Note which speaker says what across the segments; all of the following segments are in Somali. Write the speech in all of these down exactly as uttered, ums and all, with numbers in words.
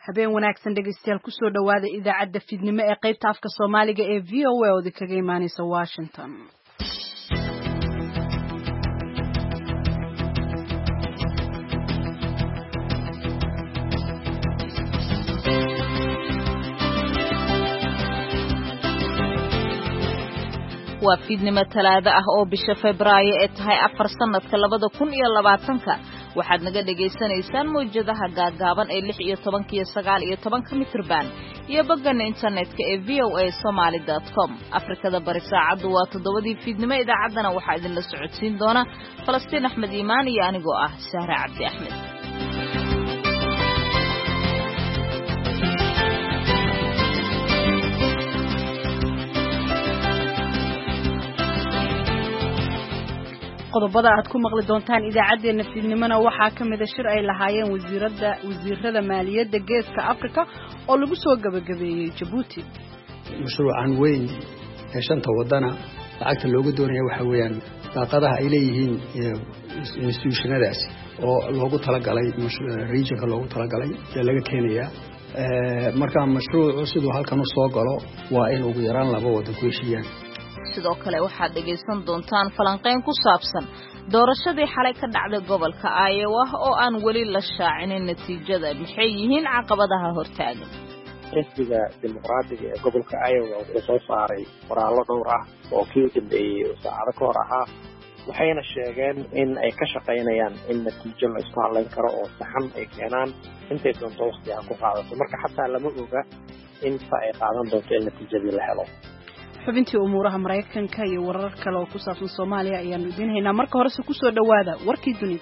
Speaker 1: habeen wanaagsan dhegeystayaal ku soo dhawaada idaacadda fiidnimo ee qaybta afka Soomaaliga ee V O A oo kaga imaanaysa Washington.
Speaker 2: waa fiidnimo talaado ah oo bisha Febraayo ee tahay afar sanadka labada kun iyo labaatanka waxaad naga dhageysanaysaan mowjadaha gaagaaban ee lix iyo toban iyo sagaal iyo toban mitrban iyo boggan internetka ee v o a somali dot com. Afrikada bari saacadu waa toddobadii fiidnimo. idaacaddana waxaa idin la socodsiin doona Falastiin Axmed Iimaan iyo anigoo ah Sahra Cabdi Axmed.
Speaker 1: qodobada aad ku maqli doontaan idaacadeena fiidnimona waxaa kamid ah shir ay lahaayeen wasiirada wasiirada maaliyadda geeska Afrika oo lagu soo gabagabeeyay Djibouti.
Speaker 3: mashruucan weyn ee shanta wadana lacagta loogu doonayo waxa weeyaan daaqadaha ay leeyihiin institutionadaas oo loogu talagalay regionka loogu talagalay ee laga keenaya marka mashruucu sidoo halkan u soo galo waa in ugu yaraan laba wadan ku heshiiyaan.
Speaker 2: sidoo kale waxaad dhageysan doontaan falanqeyn ku saabsan doorashadii xalay ka dhacday gobolka Iowa oo aan weli la shaacinin natiijada. maxay yihiin caqabadaha hortaagan?
Speaker 4: xisbiga dimuqraadiga ee gobolka Iowa wuxuu soo saaray qoraallo dhowr ah oo kii dambeeyay saacado ka hor ahaa, waxayna sheegeen in ay ka shaqaynayaan in natiijo la isku halayn karo oo saxan ay keenaan intay doonto waqti ah ku qaadato. marka xataa lama oga inta ay qaadan doonto in natiijadii la helo.
Speaker 1: xubintii umuuraha Mareykanka iyo warar kale oo ku saabsan Soomaaliya ayaanu idin haynaa. marka hore ku soo dhawaada warkii dunida.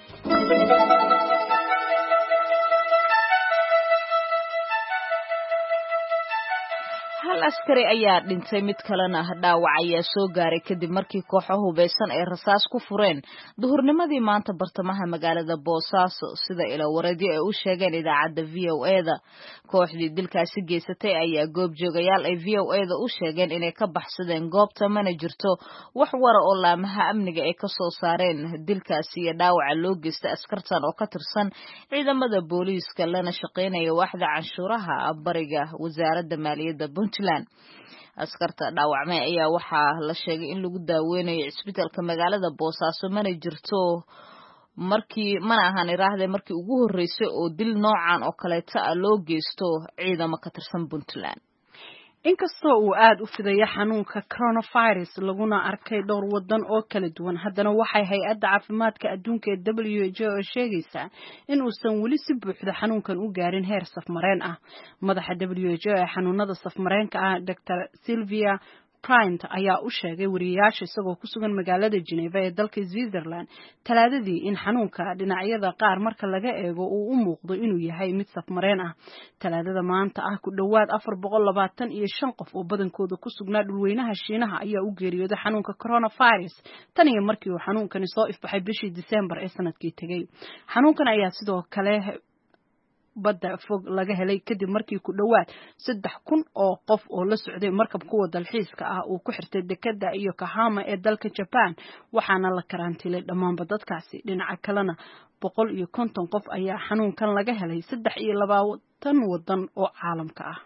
Speaker 1: hal askari ayaa dhintay, mid kalena dhaawac ayaa soo gaaray kadib markii kooxo hubeysan ay rasaas ku fureen duhurnimadii maanta bartamaha magaalada Boosaaso, sida ilawareedyo ay u sheegeen idaacadda V O A-da. kooxdii dilkaasi geysatay ayaa goobjoogayaal ay V O A-da u sheegeen inay ka baxsadeen goobta, mana jirto wax wara oo laamaha amniga ay ka soo saareen dilkaasi iyo dhaawaca loo geystay askartan oo ka tirsan ciidamada booliiska lana shaqeynaya waaxda canshuuraha bariga wasaaradda maaliyadda Puntland. askarta dhaawacmay ayaa waxaa la sheegay in lagu daaweynayo isbitaalka magaalada Boosaaso, mana jirto markii mana ahan iraahday markii ugu horeysay oo dil noocan oo kaleeta ah loo geysto ciidamo ka tirsan Puntland. inkastoo uu aad u fidayo xanuunka coronavirus laguna arkay dhowr wadan oo kala duwan, haddana waxay hay'adda caafimaadka adduunka ee W H O sheegaysaa in uusan weli si buuxda xanuunkan u gaarin heer safmareen ah. madaxa W H O ee xanuunada safmareenka ah Doctor Sylvia Bryant ayaa u sheegay wariyaasha isagoo ku sugan magaalada Geneva ee dalka Switzerland talaadadii in xanuunka dhinacyada qaar marka laga eego uu u muuqdo inuu yahay mid safmareen ah. talaadada maanta ah ku dhawaad afar boqol labaatan iyo shan qof oo badankooda ku sugnaa dhulweynaha Shiinaha ayaa u geeriyooday xanuunka coronavirus tan iyo markii uu xanuunkani soo ifbaxay bishii December ee sanadkii tagay. xanuunkan ayaa sidoo kale badda fog laga helay kadib markii ku dhawaad saddex kun oo qof oo la socday markab kuwa dalxiiska ah uu ku xirtay dekada Yokohama ee dalka Japan, waxaana la karantiilay dhammaanba dadkaasi. dhinaca kalena boqol iyo konton qof ayaa xanuunkan laga helay saddex iyo labaatan wadan oo caalamka ah.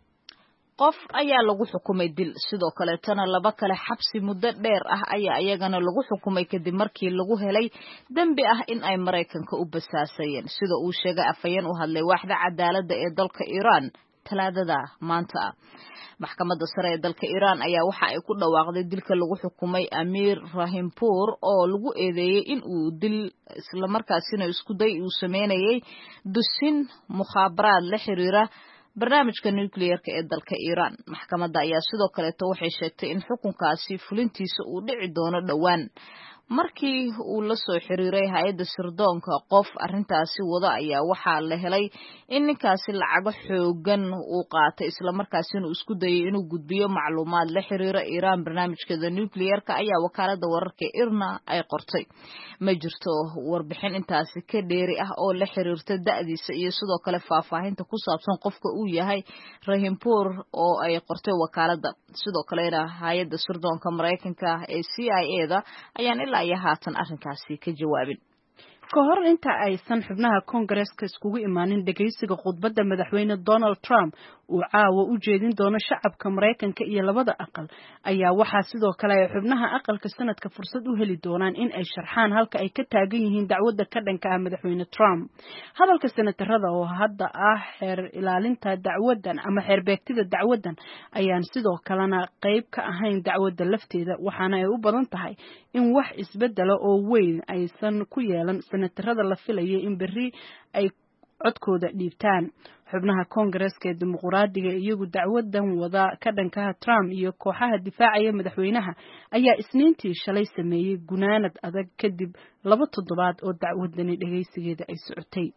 Speaker 2: qof ayaa lagu xukumay dil, sidoo kale tana laba kale xabsi muddo dheer ah ayaa iyagana lagu xukumay kadib markii lagu helay dambi ah in ay Mareykanka u basaasayeen, sida uu sheegay afhayeen u hadlay waaxda cadaaladda ee dalka Iran talaadada maanta ah. maxkamadda sare ee dalka Iran ayaa waxa ay ku dhawaaqday dilka lagu xukumay Amir Rahimpour oo lagu eedeeyay in uu dil isla markaasina isku day uu sameeyay dusin mukhaabaraad la xiriira barnaamijka nuclearka ee dalka Iran. maxkamadda ayaa sidoo kale waxay sheegtay in xukunkaasi fulintiisa uu dhici doono dhawaan. markii uu la soo xiriiray hay'adda sirdoonka qof arintaasi wada ayaa waxaa la helay in ninkaasi lacago xoogan uu qaatay isla markaasina uu isku dayay inuu gudbiyo macluumaad la xiriira Iran barnaamijkeeda nuclearka, ayaa wakaaladda wararka Irna ay qortay. ma jirto warbixin intaasi ka dheeri ah oo la xiriirta da'diisa iyo sidoo kale faahfaahinta ku saabsan qofka uu yahay Rahimpour oo ay qortay wakaaladda. sidoo kalena hay'adda sirdoonka Mareykanka ee C I A da ayaan ilaa iyo haatan arrinkaasi ka jawaabin.
Speaker 5: ka hor inta aysan xubnaha Congress-ka iskugu imaanin dhageysiga khudbadda madaxweyne Donald Trump uu caawa u jeedin doono shacabka Mareykanka iyo labada aqal ayaa waxaa sidoo kale ay xubnaha aqalka sanadka fursad u heli doonaan in ay sharxaan halka ay ka taagan yihiin dacwadda ka dhanka ah madaxweyne Trump. Hadalka senatarada oo hadda ah xeer ilaalinta dacwaddan ama xeer beegtida dacwaddan ayaan sidoo kalena qayb ka ahayn dacwadda lafteeda, waxaana ay u badan tahay in wax isbedelo oo weyn aysan ku yeelan senatarada la filayay in berri ay codkooda dhiibtaan. xubnaha Congress-ka ee dimuqraadiga iyagu dacwadan wada ka dhanka Trump iyo kooxaha difaacaya madaxweynaha ayaa isniintii shalay sameeyay gunaanad adag kadib laba toddobaad oo dacwadani dhageysigeeda ay socotay.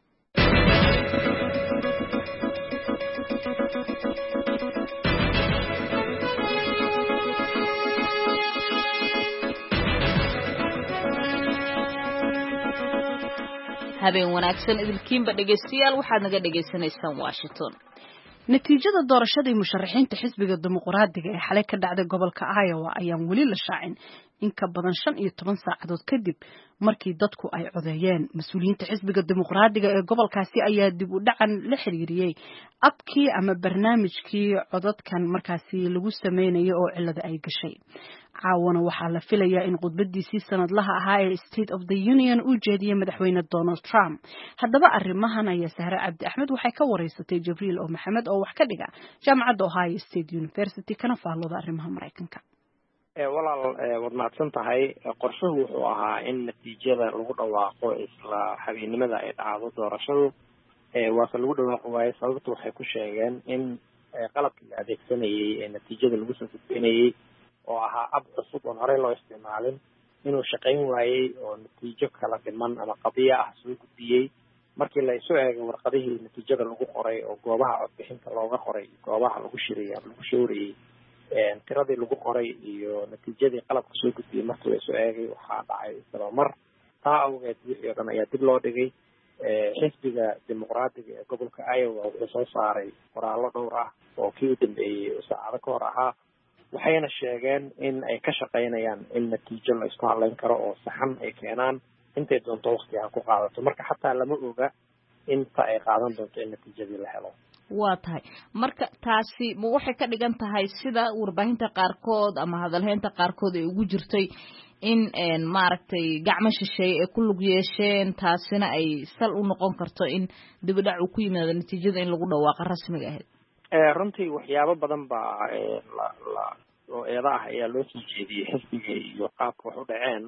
Speaker 1: habeen wanaagsan idilkiinba dhageystayaal waxaad naga dhageysanaysaan Washington.
Speaker 5: natiijada doorashadii musharaxiinta xisbiga dimuqraadiga ee xalay ka dhacday gobolka Iowa ayaan weli la shaacin in ka badan shan iyo toban saacadood kadib markii dadku ay codeeyeen. Mas'uuliyiinta xisbiga dimuqraadiga ee gobolkaasi ayaa dib u dhacan la xiriiriyay abkii ama barnaamijkii codadkan markaasi lagu sameeyay oo cilada ay gashay. caawana waxaa la filayaa in khudbadiisii sanadlaha ahaa ee State of the Union uu jeediyay madaxweyne Donald Trump. haddaba arrimahan ayaa Sahra Cabdi Axmed waxay ka wareysatay Jibriil oo Maxamed oo wax ka dhiga jaamacadda Ohio State University kana faallooda arrimaha Mareykanka.
Speaker 4: ee walaal wad mahadsan tahay. qorshuhu wuxuu ahaa in natiijada lagu dhawaaqo isla habeenimada ay dhacdo doorashadu ee waxa lagu dhawaaqo waayay sababtu waxay ku sheegeen in qalabkii la adeegsanayay ee natiijada lagu soo gudbinayay oo ahaa ab cusub oo hore loo isticmaalin inuu shaqayn waayay oo natiijo kala dhiman ama qadiya ah soo gudbiyay. markii la isu eegay warqadihii natiijada lagu qoray oo goobaha codbixinta looga qoray goobaha lagu shiriyay ama lagu shooriyay tiradii lagu qoray iyo natiijadii qalabka soo gudbiyay markii la isu eegay waxaa dhacay isla mar taa awgeed wixii dhan ayaa dib loo dhigay. xisbiga dimuqraadiga ee gobolka Iowa wuxuu soo saaray qoraallo dhowr ah oo kii u dambeeyay saacado ka hor ahaa, waxayna sheegeen in ay ka shaqaynayaan in natiijo la isku halayn karo oo saxan ay keenaan intay doonto waqtiga ku qaadato. marka xataa lama oga inta ay qaadan doonto in natiijadii la helo.
Speaker 1: waa tahay marka taasi ma waxay ka dhigan tahay sida warbaahinta qaarkood ama hadalheynta qaarkood ay ugu jirtay in een maaragtay gacmo shisheeye ay ku lug yeesheen, taasina ay sal u noqon karto in dib u dhac uu ku yimaado natiijada in lagu dhawaaqo rasmiga ahayd?
Speaker 4: ee runtii waxyaabo badan baa la la oo eeda ah ayaa loo soo jeediyey xisbiga iyo qaabka wax u dhaceen.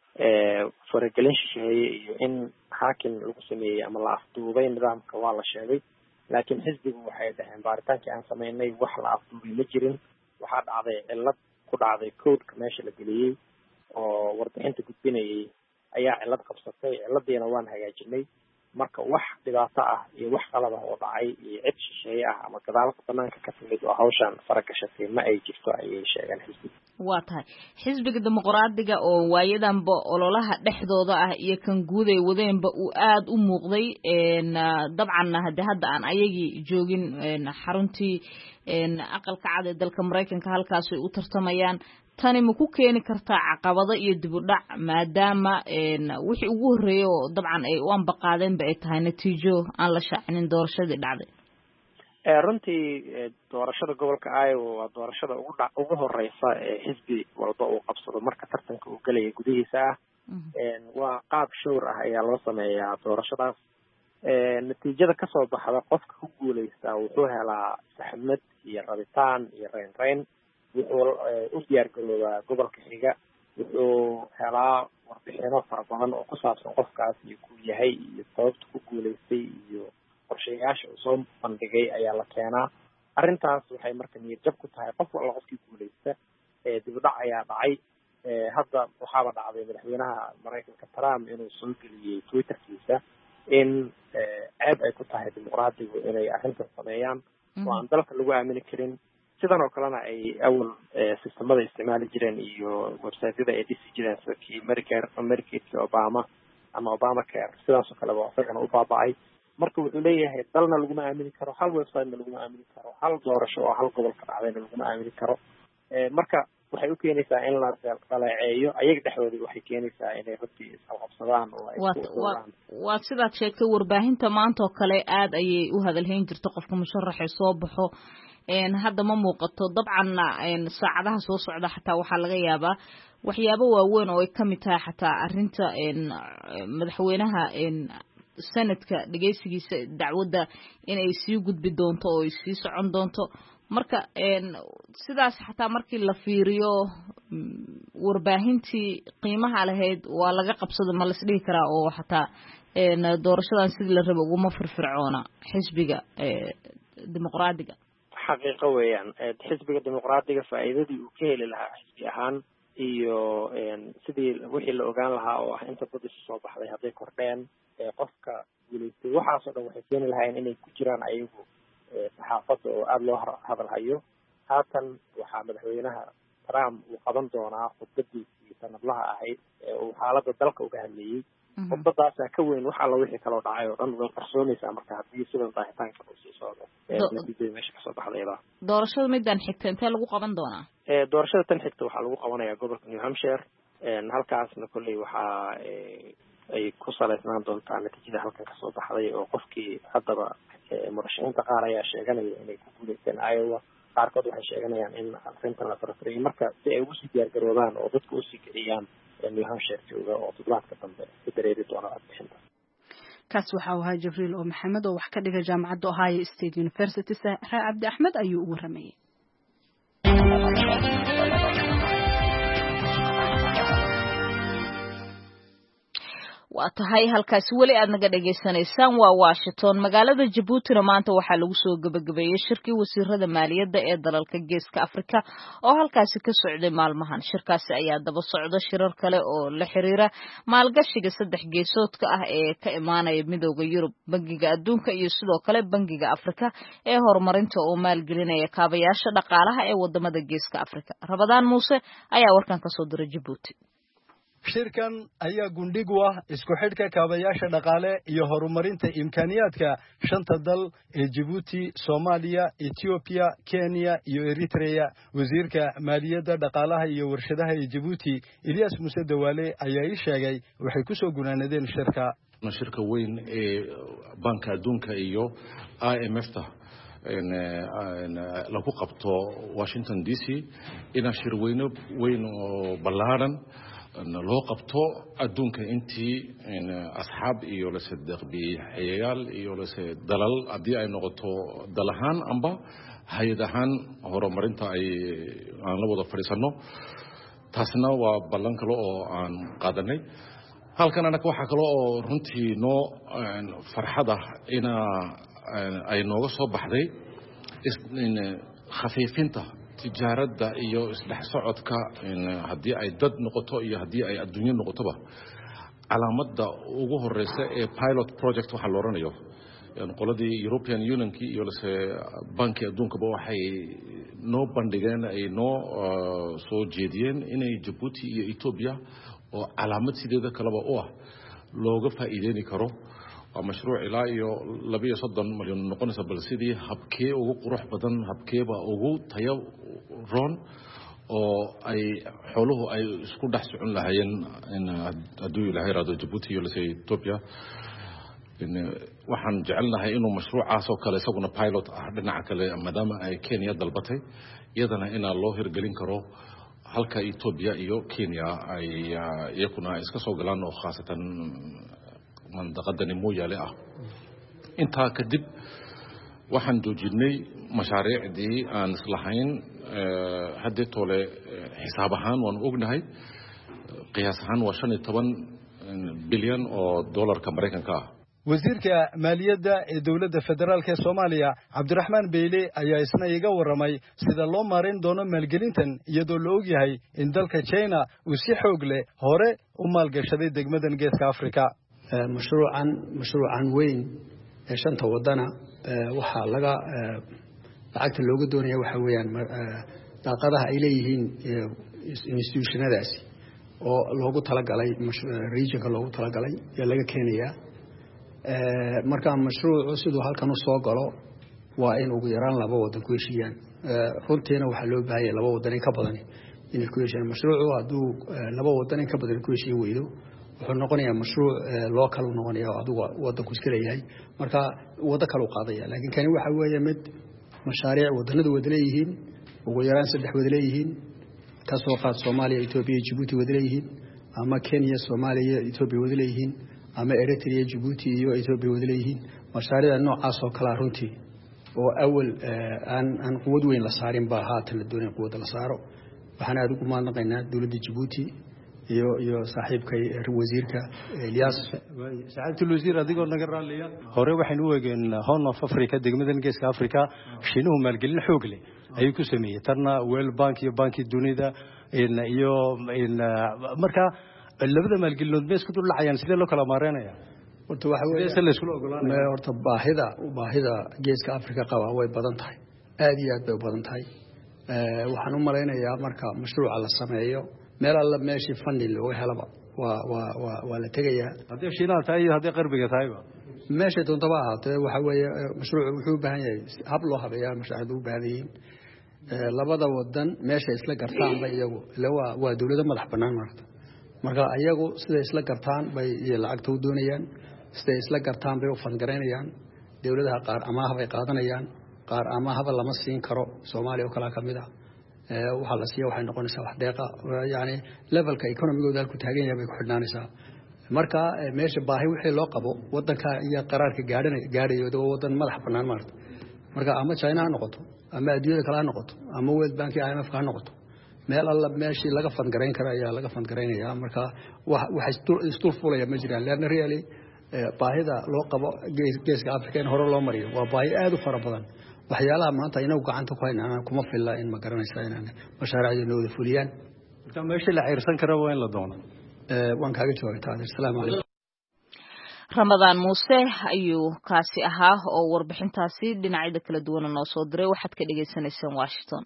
Speaker 4: ee faragelin shisheeye iyo in xaakim lagu sameeyey ama la afduubay nidaamka waa la sheegay, laakiin xisbigu waxay dhaheen baaritaankii aan sameynay wax la afduubay ma jirin. waxaa dhacday cilad ku dhacday codeka meesha la geliyey oo warbixinta gudbinayay ayaa cilad qabsatay, ciladiina waan hagaajinay. marka wax dhibaato ah iyo wax qalad ah oo dhacay iyo cid shisheeye ah ama gadaalka banaanka ka timid oo hawshan faragashatay ma ay jirto ayay sheegeen xisbiga.
Speaker 1: waa tahay xisbiga dimuqraadiga oo waayadanba ololaha dhexdooda ah iyo kan guud ay wadeenba uu aad u muuqday een dabcan hadda hadda aan ayagii joogin xaruntii een aqalka cad ee dalka Mareykanka halkaas ay u tartamayaan. tani ma ku keeni kartaa caqabado iyo dib u dhac maadaama een wixii ugu horeeyay oo dabcan ay u anbaqaadeen ba ay tahay natiijo aan la shaacinin doorashadii dhacday?
Speaker 4: ee runtii doorashada gobolka Iowa waa doorashada ugu dhac ugu horeysa ee xisbi walba uu qabsado marka tartanka uu galay gudihiisa ah. een waa qaab showr ah ayaa loo sameeyaa doorashadaas. ee natiijada ka soo baxda qofka ku guuleysta wuxuu helaa saxmad iyo rabitaan iyo reyn reyn. wuxuu u diyaar garoobaa gobolka xiga, wuxuu helaa warbixino fara badan oo ku saabsan qofkaas iyo ku yahay iyo sababta ku guuleystay iyo qorshayaasha uu soo bandhigay ayaa la keenaa. arrintaas waxay marka niyad jab ku tahay qof walba qofkii guuleysta. ee dib u dhac ayaa dhacay. ee hadda waxaaba dhacday madaxweynaha Mareykanka Trump inuu soo geliyey Twitterkiisa in ceeb ay ku tahay dimuqraadigu inay arrintan sameeyaan oo aan dalka lagu aamini karin. sidan oo kalena ay awal sistemada isticmaali jireen iyo website-yada ay dhisi jireen sida kii Medicare, Medicaid, Obama ama Obamacare, sidaas oo kale waa isagana u baaba'ay. marka wuxuu leeyahay dalna laguma aamini karo, hal website-na laguma aamini karo, hal doorasho oo hal gobol ka dhacdayna laguma aamini karo. marka waxay u keenaysaa in la daleeceeyo ayaga dhexdooda waxay keenaysaa inay runtii isqabsadaan oo ay
Speaker 1: waa sidaad sheegtay warbaahinta maanta oo kale aad ayay u hadalhayn jirta qofka musharaxee soo baxo hadda ma muuqato dabcan saacadaha soo socda xataa waxaa laga yaabaa waxyaabo waaweyn oo ay ka mid tahay xataa arrinta madaxweynaha sanadka dhegeysigiisa dacwadda inay sii gudbi doonto oo ay sii socon doonto marka sidaas xataa markii la fiiriyo warbaahintii qiimaha lahayd waa laga qabsada ma las dhihi karaa oo xataa doorashadan sidii la rabo uguma firfircoona xisbiga dimuqraadiga
Speaker 4: xaqiiqo weeyaan xisbiga dimuqraadiga faa'iidadii uu ka heli lahaa xisbi ahaan iyo sidii wixii la ogaan lahaa oo ah inta badisha soo baxday hadday kordheen qofka guulaystay waxaasoo dhan waxay keeni lahaayeen inay ku jiraan ayagu saxaafadda oo aada loo hadalhayo haatan waxaa madaxweynaha trump uu qaban doonaa khudbadiisii sanadlaha ahayd ee uu xaaladda dalka uga hadleeyey khudbadaasaa ka weyn wax alla wixii kaloo dhacay oo dhan way qarsoonaysaa marka haddii sidan daahitaanka uu sii socdo natiijada meesha kasoo baxdayda
Speaker 1: doorashada midaan xigta intee lagu qaban doonaa
Speaker 4: doorashada tan xigta waxaa lagu qabanayaa gobolka new hampshire halkaasna kolley waxaa ay ku salaysnaan doontaa natiijada halkan kasoo baxday oo qofkii haddaba murashaxiinta qaar ayaa sheeganaya inay ku guuleysteen iowa qaarkood waxay sheeganayaan in arrintan la farafariyo marka si ay ugu sii diyaargaroobaan oo dadka usii kiciyaan new hampshire jooga oo toddobaadka dambe ku dareeri doona codbixinta
Speaker 5: kaas waxa uu ahaa jibriil oo maxamed oo wax ka dhiga jaamacadda ohio state university sahra cabdi axmed ayuu u waramayay
Speaker 1: waa tahay halkaasi weli aad naga dhagaysanaysaan waa Washington magaalada Djibouti maanta waxaa lagu soo gabagabeeyay shirkii wasiirada maaliyadda ee dalalka Geeska Afrika oo halkaasi ka socday maalmahan shirkaasi ayaa daba socda shirar kale oo la xiriira maalgashiga saddex geesoodka ah ee ka imaanaya midowga Yurub bangiga adduunka iyo sidoo kale bangiga Afrika ee horumarinta oo maalgelinaya kaabayaasha dhaqaalaha ee wadamada Geeska Afrika Rabadaan Muuse ayaa warkan ka soo diray Djibouti
Speaker 6: shirkan ayaa gundhig u ah isku xidhka kaabayaasha dhaqaale iyo horumarinta imkaaniyaadka shanta dal ee Djibouti, Soomaaliya, Ethiopia, Kenya iyo Eritrea. Wasiirka maaliyadda dhaqaalaha iyo warshadaha ee Djibouti, Ilyas Muuse Dawaale, ayaa ii sheegay waxay ku soo gunaanadeen shirka.
Speaker 7: shirka weyn ee banka adduunka iyo I M F-ta lagu qabto Washington D C ina shir weyn weyn oo ballaaran loo qabto adduunka intii asxaab iyo la saddeq bixiyayaal iyo la dalal hadii ay noqoto dalahaan amba hay'adahan horumarinta ay aan la wada fariisano taasna waa ballan kale oo aan qaadanay halkan anaga waxa kale oo runtii noo farxada ina ay nooga soo baxday in khafiifinta tijaarada iyo isdhex socodka hadii ay dad noqoto iyo hadii ay adduunyo noqotoba calaamada ugu horeysa ee pilot project waxa loo oranayo in qoladii European Union ki iyo lase banki adduunka ba waxay noo bandhigeen ay noo soo jeediyeen inay Djibouti iyo Ethiopia oo calaamad sideeda kalaba u ah looga faa'iideyn karo mashruuc ilaa iyo laba iyo soddon milyan noqonaysa bal sidii habkee ugu qurux badan habkeeba ugu tayo roon oo ay xooluhu ay isku dhex socon lahaayeen in hadduu ilaahay raado Djibouti iyo Ethiopia in waxaan jecelnahay inuu mashruucaas oo kale isaguna pilot ah dhinaca kale maadaama ay Kenya dalbatay iyadana ina loo hirgelin karo halka Ethiopia iyo Kenya ay iyakuna iska soo galaan oo khaasatan mandaqadani mooyaale ah intaa kadib waxaan joojinay mashaariicdii aan islahayn hadda toole xisaab ahaan waan ognahay qiyaas ahaan waa shan iyo toban bilyan oo dollarka Mareykanka ah
Speaker 6: wasiirka maaliyadda ee dawladda federaalka Soomaaliya Cabdiraxmaan Beyle ayaa isna iga waramay sida loo maareyn doono maalgelintan iyadoo la og yahay in dalka China uu si xoog leh hore u maalgashaday degmadan Geeska Afrika
Speaker 3: mashruucan mashruucan weyn ee shanta wadana waxa laga lacagta looga doonaya waxa weeyaan daaqadaha ay leeyihiin institutionadaasi oo loogu talagalay regionka loogu talagalay ee laga keenaya marka mashruucu sidoo halkan u soo galo waa in ugu yaraan laba wadan ku heshiiyaan runtiina waxa loo baahan yahay laba wadan in ka badan inay ku heshiiyaan mashruucu hadduu laba wadan in ka badan ku heshiin weydo wuxuu noqonayaa mashruuc local u noqonaya oo adigu wadanku iska leeyahay marka wada kale u qaadaya laakiin kani waxa weeye mid mashaariic wadanadu wada leeyihiin ugu yaraan saddex wada leeyihiin kasoo qaad Soomaaliya Ethiopia Djibouti wada leeyihiin ama Kenya Soomaaliya Ethiopia wada leeyihiin ama Eritrea Djibouti iyo Ethiopia wada leeyihiin mashaariic noocaas oo kala runtii oo awal aan aan quwad weyn la saarin baa haatan la doonay quwad la saaro waxaan aad ugu maadnaqaynaa dawladda Djibouti iyo iyo saaxiibkay wasiirka Elias
Speaker 6: saaxiibtul wasiir adigoo naga raaliya hore waxaan u eegeen Horn of Africa degmadan geeska Afrika shiinuhu maalgelin xoog leh ayuu ku sameeyay tarna World Bank iyo banki dunida iyo in marka labada maalgelinood bees ku dulacayaan sidee loo kala maareynaya
Speaker 3: horta waxa weeye
Speaker 6: la isku ogolaanay
Speaker 3: horta baahida baahida geeska Afrika qaba way badan tahay aad iyo aad bay badan tahay ee waxaan u maleynayaa marka mashruuca la sameeyo meel alla meeshii funding loo helaba waa waa waa waa la tagayaa
Speaker 6: hadii shiinaha tahay hadii qarbiga tahayba
Speaker 3: meesha doonta baa ahaatee waxa weeye mashruucu wuxuu u baahan yahay hab loo habeeyaa mashaariicdu u baahan yihiin labada wadan meesha isla gartaan bay iyagu ila waa waa dawladda madax banaan marka marka iyagu sida isla gartaan bay lacagta u doonayaan sida isla gartaan bay u fangareynayaan dawladaha qaar amaah bay qaadanayaan qaar amaahba lama siin karo Soomaaliya oo kala kamid ah ee waxa la siiyo waxay noqonaysaa wax deeqa yaani levelka economigooda ku taagan yahay bay ku xidhnaanaysaa marka meesha baahi wixii loo qabo wadanka iyo qaraarka gaadhanay gaadhayo wadan madax banaan marka marka ama China ha noqoto ama adduunyada kale ha noqoto ama World Bank iyo I M F ha noqoto meel alla meeshii laga fangareyn karo ayaa laga fangareynayaa marka wax wax istul fulaya ma jiraan leena really baahida loo qabo geeska Afrika in hore loo mariyo waa baahi aad u fara badan waxyaalaha maanta inuu gacanta ku haynaa kuma filla in ma garanaysaa inaan mashaariicda noo fuliyaan
Speaker 6: inta meesha la xirsan karo waa in la doono
Speaker 3: ee waan kaaga jawaabtaa assalaamu alaykum
Speaker 2: Ramadan Muuse ayuu kaasi ahaa oo warbixintaasi dhinacyada kala duwan noo soo diray waxaad ka dhageysanaysaan Washington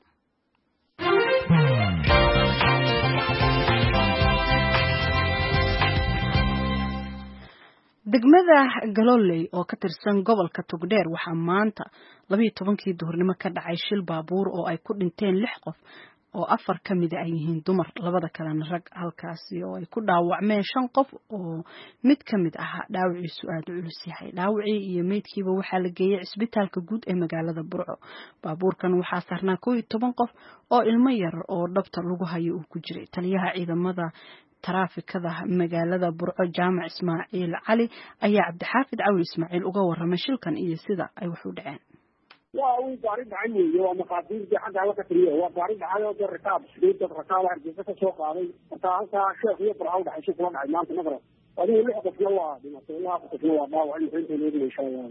Speaker 5: degmada Galoley oo ka tirsan gobolka Togdheer waxaa maanta laba iyo tobankii duhurnimo ka dhacay shil baabuur oo ay ku dhinteen lix qof oo afar kamid ay yihiin dumar labada kalena rag halkaasi oo ay ku dhaawacmeen shan qof oo mid kamid ah dhaawaciisu aad u culus yahay dhaawacii iyo meydkiiba waxaa la geeyay isbitaalka guud ee magaalada Burco baabuurkan waxaa saarnaa koob iyo toban qof oo ilmo yar oo dhabta lagu hayo uu ku jiray taliyaha ciidamada taraafikada magaalada Burco Jaamac Ismaaciil Cali ayaa Cabdixaafid Cawil Ismaaciil uga waramay shilkan iyo sida ay wax u dhaceen
Speaker 8: waa uu gaari dhacay waa maqaadiirtii xagga la ka tiriyo waa gaari dhacay oo rakaab sidoo rakaab hargeysa ka soo qaaday marka halka sheekh iyo Burco dhacay shil dhacay maanta nagara adigu lix qof waa dhimatay ilaa qof waa dhaawac inta leeyahay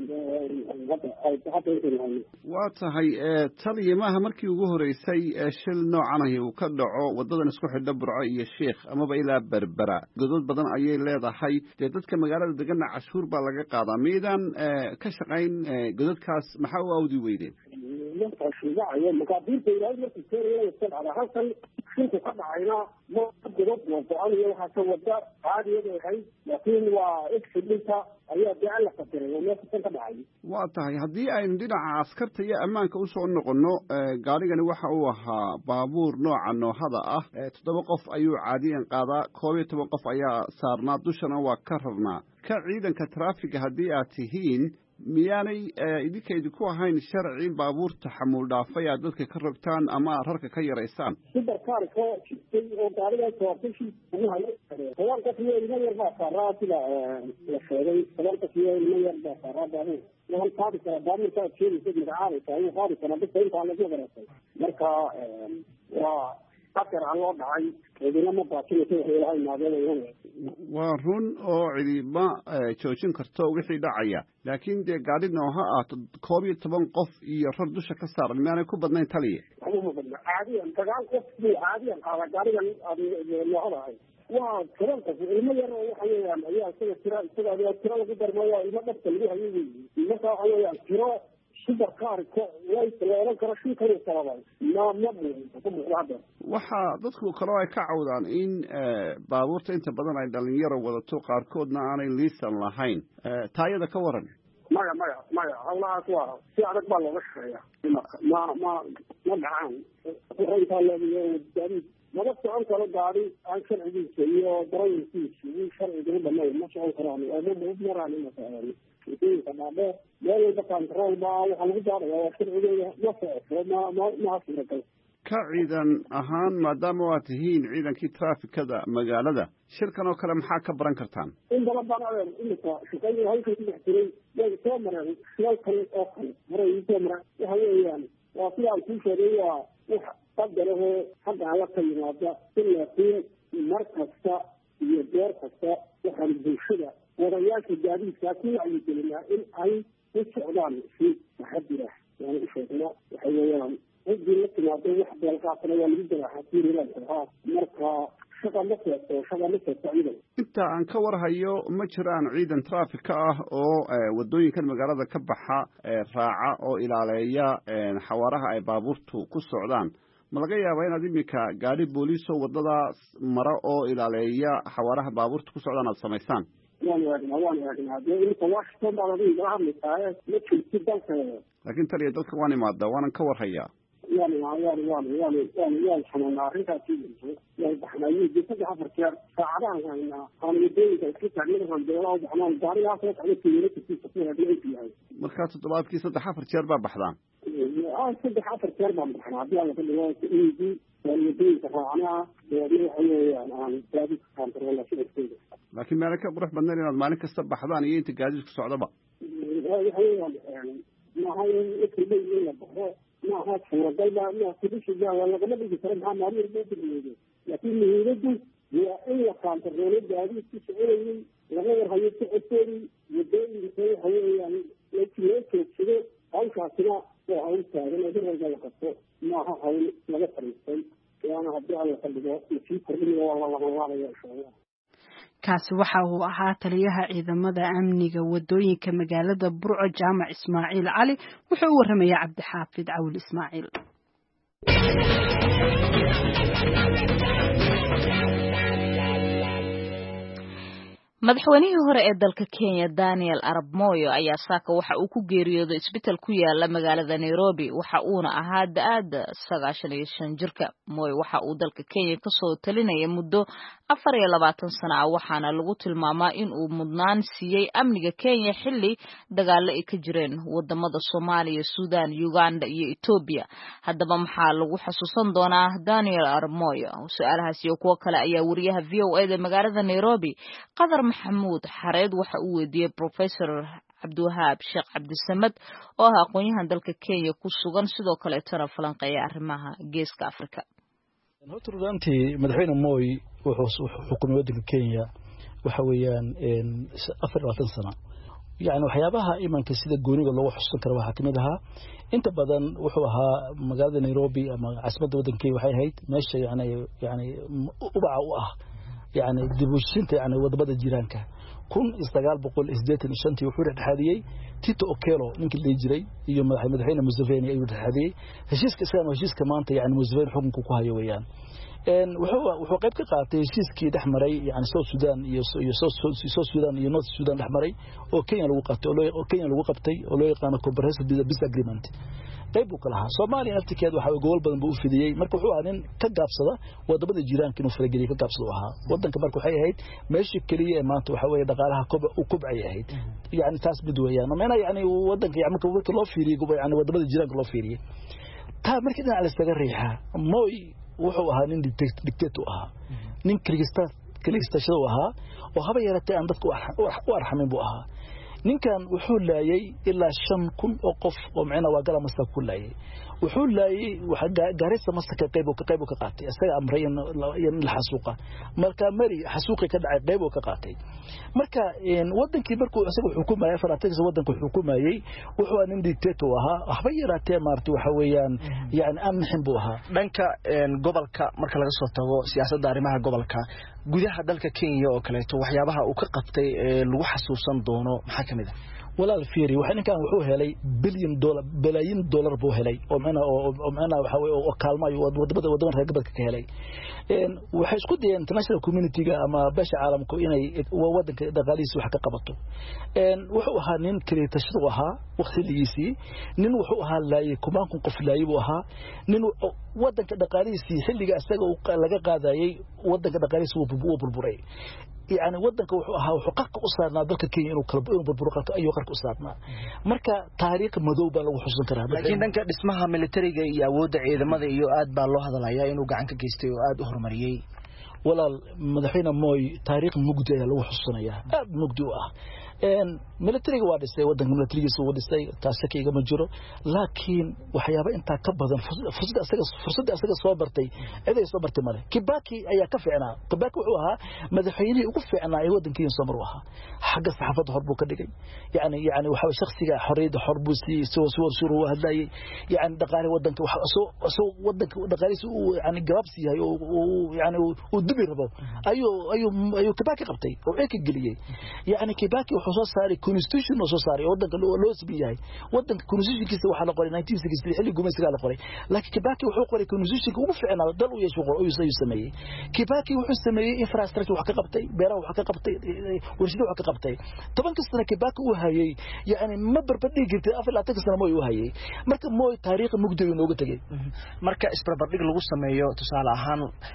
Speaker 8: inshallah
Speaker 9: waa tahay taliyimaha markii ugu horeysay shil noocan ah uu ka dhaco wadadan isku xidha Burco iyo Sheekh amaba ilaa Berbera godad badan ayay leedahay dadka magaalada degan cashuur baa laga qaadaa miidan ka shaqayn godadkaas maxaa u awdi weydeen
Speaker 8: shilaayo maqaadiirta ilaahay markii soo yeelay halkan shilku ka dhacayna ma godad oo go'an iyo waxa soo wada caadiyada ahay laakiin waa excellenta ayaa gacan la fatiray oo meesha ka dhacay
Speaker 9: waa tahay haddii aynu dhinaca askarta iyo ammaanka u soo noqono gaarigani waxa uu ahaa baabuur nooca noohada ah toddoba qof ayuu caadiyan qaadaa koob iyo toban qof ayaa saarnaa dushana waa ka rarnaa ka ciidanka traafiga haddii aad tihiin miyaanay idinkeedu ku ahayn sharci baabuur taxamul dhaafay aad dadka ka rogtaan ama rarka ka yaraysaan
Speaker 8: sida kaarka jidkay oo gaariga toorkishi ugu hayo tobanka iyo ilmo yar baa saaraa sida la sheegay tobanka iyo ilmo yar baa saaraa baabuur waxaan qaadi karaa baabuurka jeedisa magacaabay ayuu qaadi karaa dadka inta la joogaysay marka waa afar aan loo dhacay idina ma baatinaysa waxay ilahay maadeen
Speaker 9: waa run oo ciidama joojin karto wixii dhacaya laakiin dee gaari nooha ah koob iyo toban qof iyo rar dusha ka saaran miyaanay ku badnayn taliya
Speaker 8: caadiyan dagaal qof buu caadiyan qaada gaarigan noohada ahay waa toban qof ilmo yar oo waxa weeyaan ayaa isaga tira isaga ayaa tira lagu darmayo ilmo dhabta lagu hayo marka waxa weeyaan tiro super kaarka way leelan kara shil kale sababay ma ma buuxda
Speaker 9: waxa dadku kale ay ka cawdaan in baabuurta inta badan ay dhalinyaro wadato qaarkoodna aanay liisan lahayn taayada ka waran
Speaker 8: maya maya maya hawlahaas waa si adag baa looga shaqeeyaa ma ma ma dhacaan inta leeyahay gaari lama socon karo gaari aan sharcigiisa iyo darawalkiisa iyo sharciga u dhamayn ma socon karaan oo ma maraan masalan wadooyinka dhaadheer meel walba kantarool baa waxaa lagu daarayaa waa sharcigeeda ma socoto ma ma ma suuragal
Speaker 9: ka ciidan ahaan maadaama waa tihiin ciidankii traafikada magaalada shirkan oo kale maxaa ka baran kartaan
Speaker 8: in badan baan adeer imika shaqadii halkan ku dhex jiray way soo mareen shilal kale oo kale maray soo mareen waxa weeyaan waa sida aan kuu sheegay waa wax qadarahoo xagga alla ka yimaada in laakiin mar kasta iyo beer kasta waxaan bulshada wadayaasha gaadiidkaa ku wacyigelinaa in ay u socdaan si taxadir ah yani u sheegna waxa weeyaan ciddii la timaado wax beelqaatana waa lagu daraaxatiirilaha marka shaqa ma seegto shaqa ma seegto ciidan
Speaker 9: inta aan ka warhayo ma jiraan ciidan traafika ah oo wadooyinkan magaalada ka baxa raaca oo ilaaleeya xawaaraha ay baabuurtu ku socdaan ma laga yaabaa inaad iminka gaari booliisoo wadadaas mara oo ilaaleeya xawaaraha baabuurta ku socdaan aada samaysaan
Speaker 8: waan eegnaa waan eegnaa dee imika washington baad adiga igala hadlaysaaye ma jirti dalka
Speaker 9: laakiin taliya dalka waan imaadaa waanan ka warhayaa
Speaker 8: yani yani yani yani yani waan xanuunaa arrintaasi way baxnaayeen saddex afar jeer saacadahan haynaa aan wadooyinka iska taagnahan beelaha u baxnaan gaarigaa soo socda kilometerkiisa ku hadlayku yahay
Speaker 9: markaa toddobaadkii saddex afar jeer baa baxdaan
Speaker 8: saddex afar jeer baan baxnaa haddii aan laga dhigo edi waan wadooyinka raacnaa deedna waxa weeyaan aan gaadiidka kaantaroolna shirkeeda
Speaker 9: laakiin meelo ka qurux badnayn inaad maalin kasta baxdaan iyo inta gaadiidku socdaba
Speaker 8: waxa weeyaan maaha ifribay in la baxo maaha suuragalba ma kudishiga waa lagama dhigi karo maxaa maalin walba udirmeedo laakiin muhiimadu waa in la kaantaroolo gaadiidku soconayay laga warhayo socodkoodii wadooyinka waxa weeyaan loo joogsado hawshaasina waa hawl taagan oo darayga la qabto maaha hawl laga fariistay waana haddii alla ka dhigo lasii kordhinayo waa lalabanlaabaya insha allah
Speaker 5: kaasi waxa uu ahaa taliyaha ciidamada amniga wadooyinka magaalada Burco Jaamac Ismaaciil Cali wuxuu u warramay Cabdixaafid Cawil Ismaaciil
Speaker 1: madaxweynihii hore ee dalka Kenya Daniel Arap Moi ayaa saaka waxa uu ku geeriyooday isbitaal ku yaala magaalada Nairobi waxa uuna ahaa da'da sagaashan iyo shan jirka Moi waxa uu dalka Kenya ka soo talinayay muddo afar iyo labaatan sano ah waxaana lagu tilmaamaa in uu mudnaan siiyay amniga Kenya xilli dagaalo ay ka jireen wadamada Soomaaliya, Suudaan, Uganda iyo Ethiopia haddaba maxaa lagu xasuusan doonaa Daniel Arap Moi su'aalahaas iyo kuwa kale ayaa wariyaha V O A da magaalada Nairobi qadar maxamuud xareed waxa uu weydiiyey Professor Cabdiwahaab Sheekh Cabdisamad oo ah aqoonyahan dalka Kenya ku sugan sidoo kale tana falanqeeya arrimaha geeska Afrika.
Speaker 10: Horta runtii madaxweyne Moi wuxuu xukumay waddanka Kenya waxa weeyaan afar iyo labaatan sano yani waxyaabaha imanka sida gooniga loo xusuusan karo waxa kamid ahaa inta badan wuxuu ahaa magaalada Nairobi ama caasimadda waddanka waxay ahayd meesha yani yani ubaca u ah يعني دبوشينتا يعني ودبدا جيرانكا كون استقال بقول إسديتن شنتي وحور الحادية تيتو أوكيلو نمكن اللي يجري يوم مدحين مزفين أيوة الحادية هشيس كسان وهشيس كمان يعني مزفين حكم كوكوها يويان إن وحو وحو قيب كقاعد هشيس كي دحمري يعني صوت السودان يص يصوت صوت السودان ينص السودان دحمري أوكي لو وقت أولو أوكي لو وقتي أولو يقام كومبريس بيس أجريمنت qayb uu kala ahaa Soomaaliya naftigeedu waxa uu gool badan buu fidiyay marka wuxuu ahaa nin ka gaabsada wadamada jiiraanka inuu farageliyay ka gaabsado ahaa wadanka marka waxay ahayd meesha kaliya ee maanta waxa weeye dhaqaalaha kob u kubcay ahayd yani taas mid weeyaan ma yani wadanka yani marka loo fiiriyo gobo yani wadamada jiiraanka loo fiiriyo taa markii dhinaca la istaga riixa Moi wuxuu ahaa nin dictator ahaa nin krista krista shoo ahaa oo haba yaratay aan dadku u arxamin buu ahaa ninkan wuxuu laayay ilaa shan kun oo qof oo macna waa gala masta ku laayay wuxuu laayay waxa gaarista masta ka qayb ka qayb ka qaatay asaga amray in la xasuuqa marka mari xasuuqi ka dhacay qayb ka qaatay marka in wadankii markuu asaga xukuumayay faraatiisa wadanku xukuumayay wuxuu aan dictator ahaa waxba yaraatee maartay waxa weeyaan yani amxin buu ahaa
Speaker 11: dhanka gobolka marka laga soo tago siyaasadda arrimaha gobolka gudaha dalka Kenya oo kale to waxyaabaha uu ka qabtay lagu xasuusan doono maxaa kamid ah
Speaker 10: walaal fiiri waxa ninkan wuxuu helay billion dollar billion dollar buu helay oo macna oo macna waxa way oo kaalmayo wadamada wadamada reer galbeedka ka helay een waxa isku dayeen international community-ga ama basha caalamku inay wadanka dhaqaalihiisa wax ka qabato een wuxuu ahaa nin kaleetashadu ahaa waqtigiisii nin wuxuu ahaa laayay kumaan kun qof laayay buu ahaa nin wadanka dhaqaalihiisa xilliga asaga laga qaadayay wadanka dhaqaalihiisa uu burburay يعني ودنك وحها وحقق أصارنا ذلك كي إنه كلب إنه بالبرقة أيه قرق أصارنا مركا تاريخ مذوبة لو حسن كرام
Speaker 11: لكن ذنك اسمها ميليتري يا ودع إذا ماذا يؤاد بالله هذا العيا إنه قعنك كيستي يؤاد أهر مريي
Speaker 10: ولا مدحين موي تاريخ مجدي لو حسن يا أب مجدوه إن ميليتري وادستي ودنك ميليتري سو وادستي تاسكي جم جرو لكن وحيابا أنت كبدا فرصة أسرع فرصة أسرع صابرتي إذا صابرتي ماله كباكي أي كفعنا كباكي وحوها مدحيني وكفعنا أي ودنك ينصبروها حق الصحافة حربو كدقي يعني يعني وحاول شخصي حريد حربو سي سو سو سو هذا يعني دقاري ودنك سو سو ودنك دقاري سو يعني جرابسي هاي يعني ودبي ربو أيو أيو أيو كباكي قبتي وعيك الجلية يعني كباكي وحصل صاري كونستيوشن وصل صاري ودنك لو سبيعي ودنك كونستيوشن كيس وحنا قري ألف وتسعمية وستين اللي قوم يسقى قري لكن كباكي وحقري كونستيوشن وفعنا ضلوا يشغل أو يسوي سمية كباكي وحسمية إنفراستراكشر وحق قبتي بيرا وحق قبتي ورشدوا حق قبتي طبعا كسرنا كباكي وهاي يعني ما بربدي قلت أفل أعتقد سنة موي وهاي مركب موي تاريخ مقدر ينوجد تجي
Speaker 11: مركب إسبربرديك لو سمية تسأل عن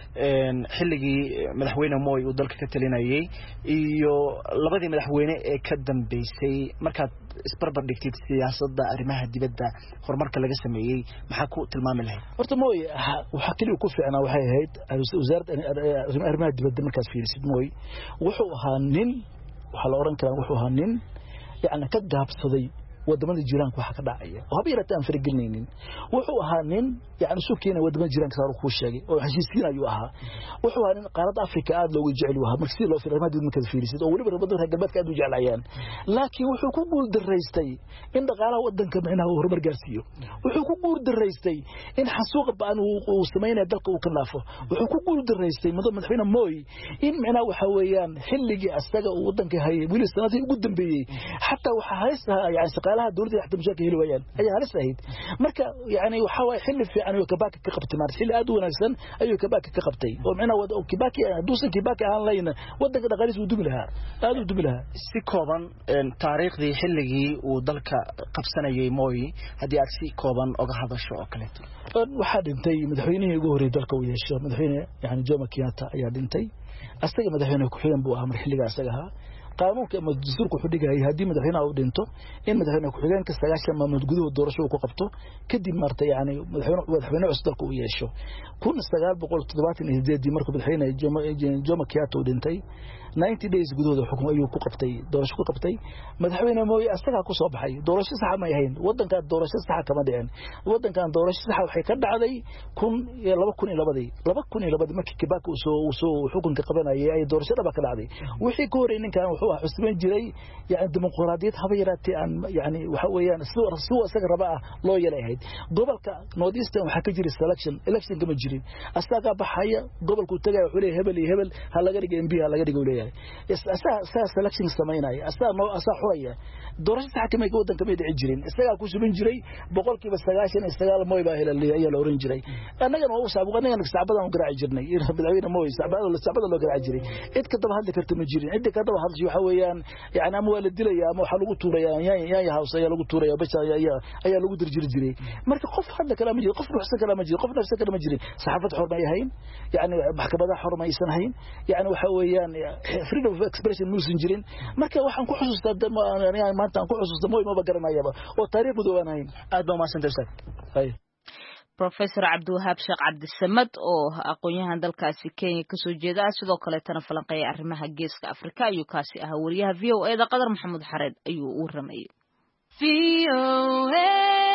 Speaker 11: حلقي ملحوينا موي ودلك كتلينا يي إيو لبدي ملحوينا كدم بيسي مركب إسبربرديك سياسة arrimaha dibadda horumarka laga sameeyay maxaa ku tilmaami lahayd
Speaker 10: horta mooy waxa kaliya ku fiicnaa waxay ahayd wasaaradda arrimaha dibadda markaas fiirisid mooy wuxuu ahaa nin waxa la oran karaa wuxuu ahaa nin yaani ka gaabsaday wadamada jiraanka waxa ka dhacaya oo haba yaraatay aan faragelinaynin wuxuu ahaa nin yaani suuqiina wadamada jiraanka saar ku sheegay oo heshiisiin ayuu ahaa wuxuu ahaa nin qaaradda Afrika aad loogu jecel yahay markii loo fiiray madad markaad fiirisid oo waliba rabada reer galbeedka aad u jeclayaan laakiin wuxuu ku guul daraystay in dhaqaalaha wadanka macnaha uu horumar gaarsiiyo wuxuu ku guul daraystay in xasuuq baan uu sameeyay dalka uu ka laafo wuxuu ku guul daraystay madaxweyne Moi in macnaha waxa weeyaan xilligii asaga uu wadanka hayay wili sanadii ugu dambeeyay hatta waxa haysta yaani laha dawladda xataa mushaka heli waayaan ay halis ahayd marka yaani waxa way xilli fiican oo kabaaka ka qabtay mar xilli aad u wanaagsan ayuu kabaaka ka qabtay oo macnaha wada kabaaki duusan kabaaka aan layna wadanka dhaqaalihiisa uu dubi lahaa aad u dubi lahaa
Speaker 11: si kooban taariikhdii xilligii uu dalka qabsanayay Moi hadii aad si kooban uga hadasho oo kale
Speaker 10: waxa dhintay madaxweynihii ugu horeeyay dalka uu yeeshay madaxweyne yaani Jomo Kenyatta ayaa dhintay asaga madaxweyne ku xigeen buu ahaa mar xilliga asaga ahaa قانون كما الدستور كحديقة هي هدي مدحينا أو دينتو إن مدحينا كحديقان كستغاش لما مدقوده الدورشو وكقبتو كدي مرتا يعني مدحينا مدحينا عصدركو وياشو كون استغال بقول تضبات إن هدي دي مركب الحين جوما كياتو دينتي ninety days قدوده الحكم أيو كقبتي دورشو كقبتي مدحينا موي أستغال كصوب حي دورش صحة ما يهين ودن كان دورش صحة كما دين ودن كان دورش صحة وحي كدع علي كون لبا كون إلى بدي لبا كون إلى بدي مكي كباك وسو وسو حكم كقبنا أي دورش لبا كدع علي وحي كوري إن كان حسبين جري يعني ديمقراطية هبيراتي عن يعني وحويان سوء سوء سجر بقى لو يلاهيد قبل كنوديست وحكي جري سelection election كم جري أستاجا بحياة قبل كنت جاي وحولي هبل هبل هلا جري جنب بيها هلا جري قوليه أس أس أس selection سميناي أس ما أس حوية دورش تحكي ما يقودن كم يدعي جرين أستاجا كوش بين جري بقول كيف استاجاشين استاجا موي باهل اللي هي لورين جري أنا جن هو سابق أنا جن سعبان وقرع جرني يرهب العين موي سعبان ولا سعبان ولا قرع جري إد كتب هذا كرت مجرين إد كتب هذا شو حويان يعني أموال الدلية أما حلو توريا يا يا يا هاوس يا لو توريا بس يا يا يا لو درجير جري مركب قف هذا كلام يجري قف نفس كلام يجري قف نفس كلام يجري صحافة حرمة هين يعني محكمة حرمة يسن هين يعني وحويان فريدم اوف اكسبريشن نوز جرين مركب waxaan ku xusuustaa yani maanta aan ku xusuustaa mooy ma bagaranayaba oo taariikhdu doonaan hayn
Speaker 11: aad baa ma santaysay
Speaker 10: hay
Speaker 2: Professor Abdulwahab Sheikh Abdisamad oo aqoonyahan dalkaasi Kenya ka soo jeeda sidoo kale tan falanqeey arrimaha geeska Afrika ayuu kaasi ahaa wariyaha V O A da Qadar Maxamed Xareed ayuu u ramayay V O A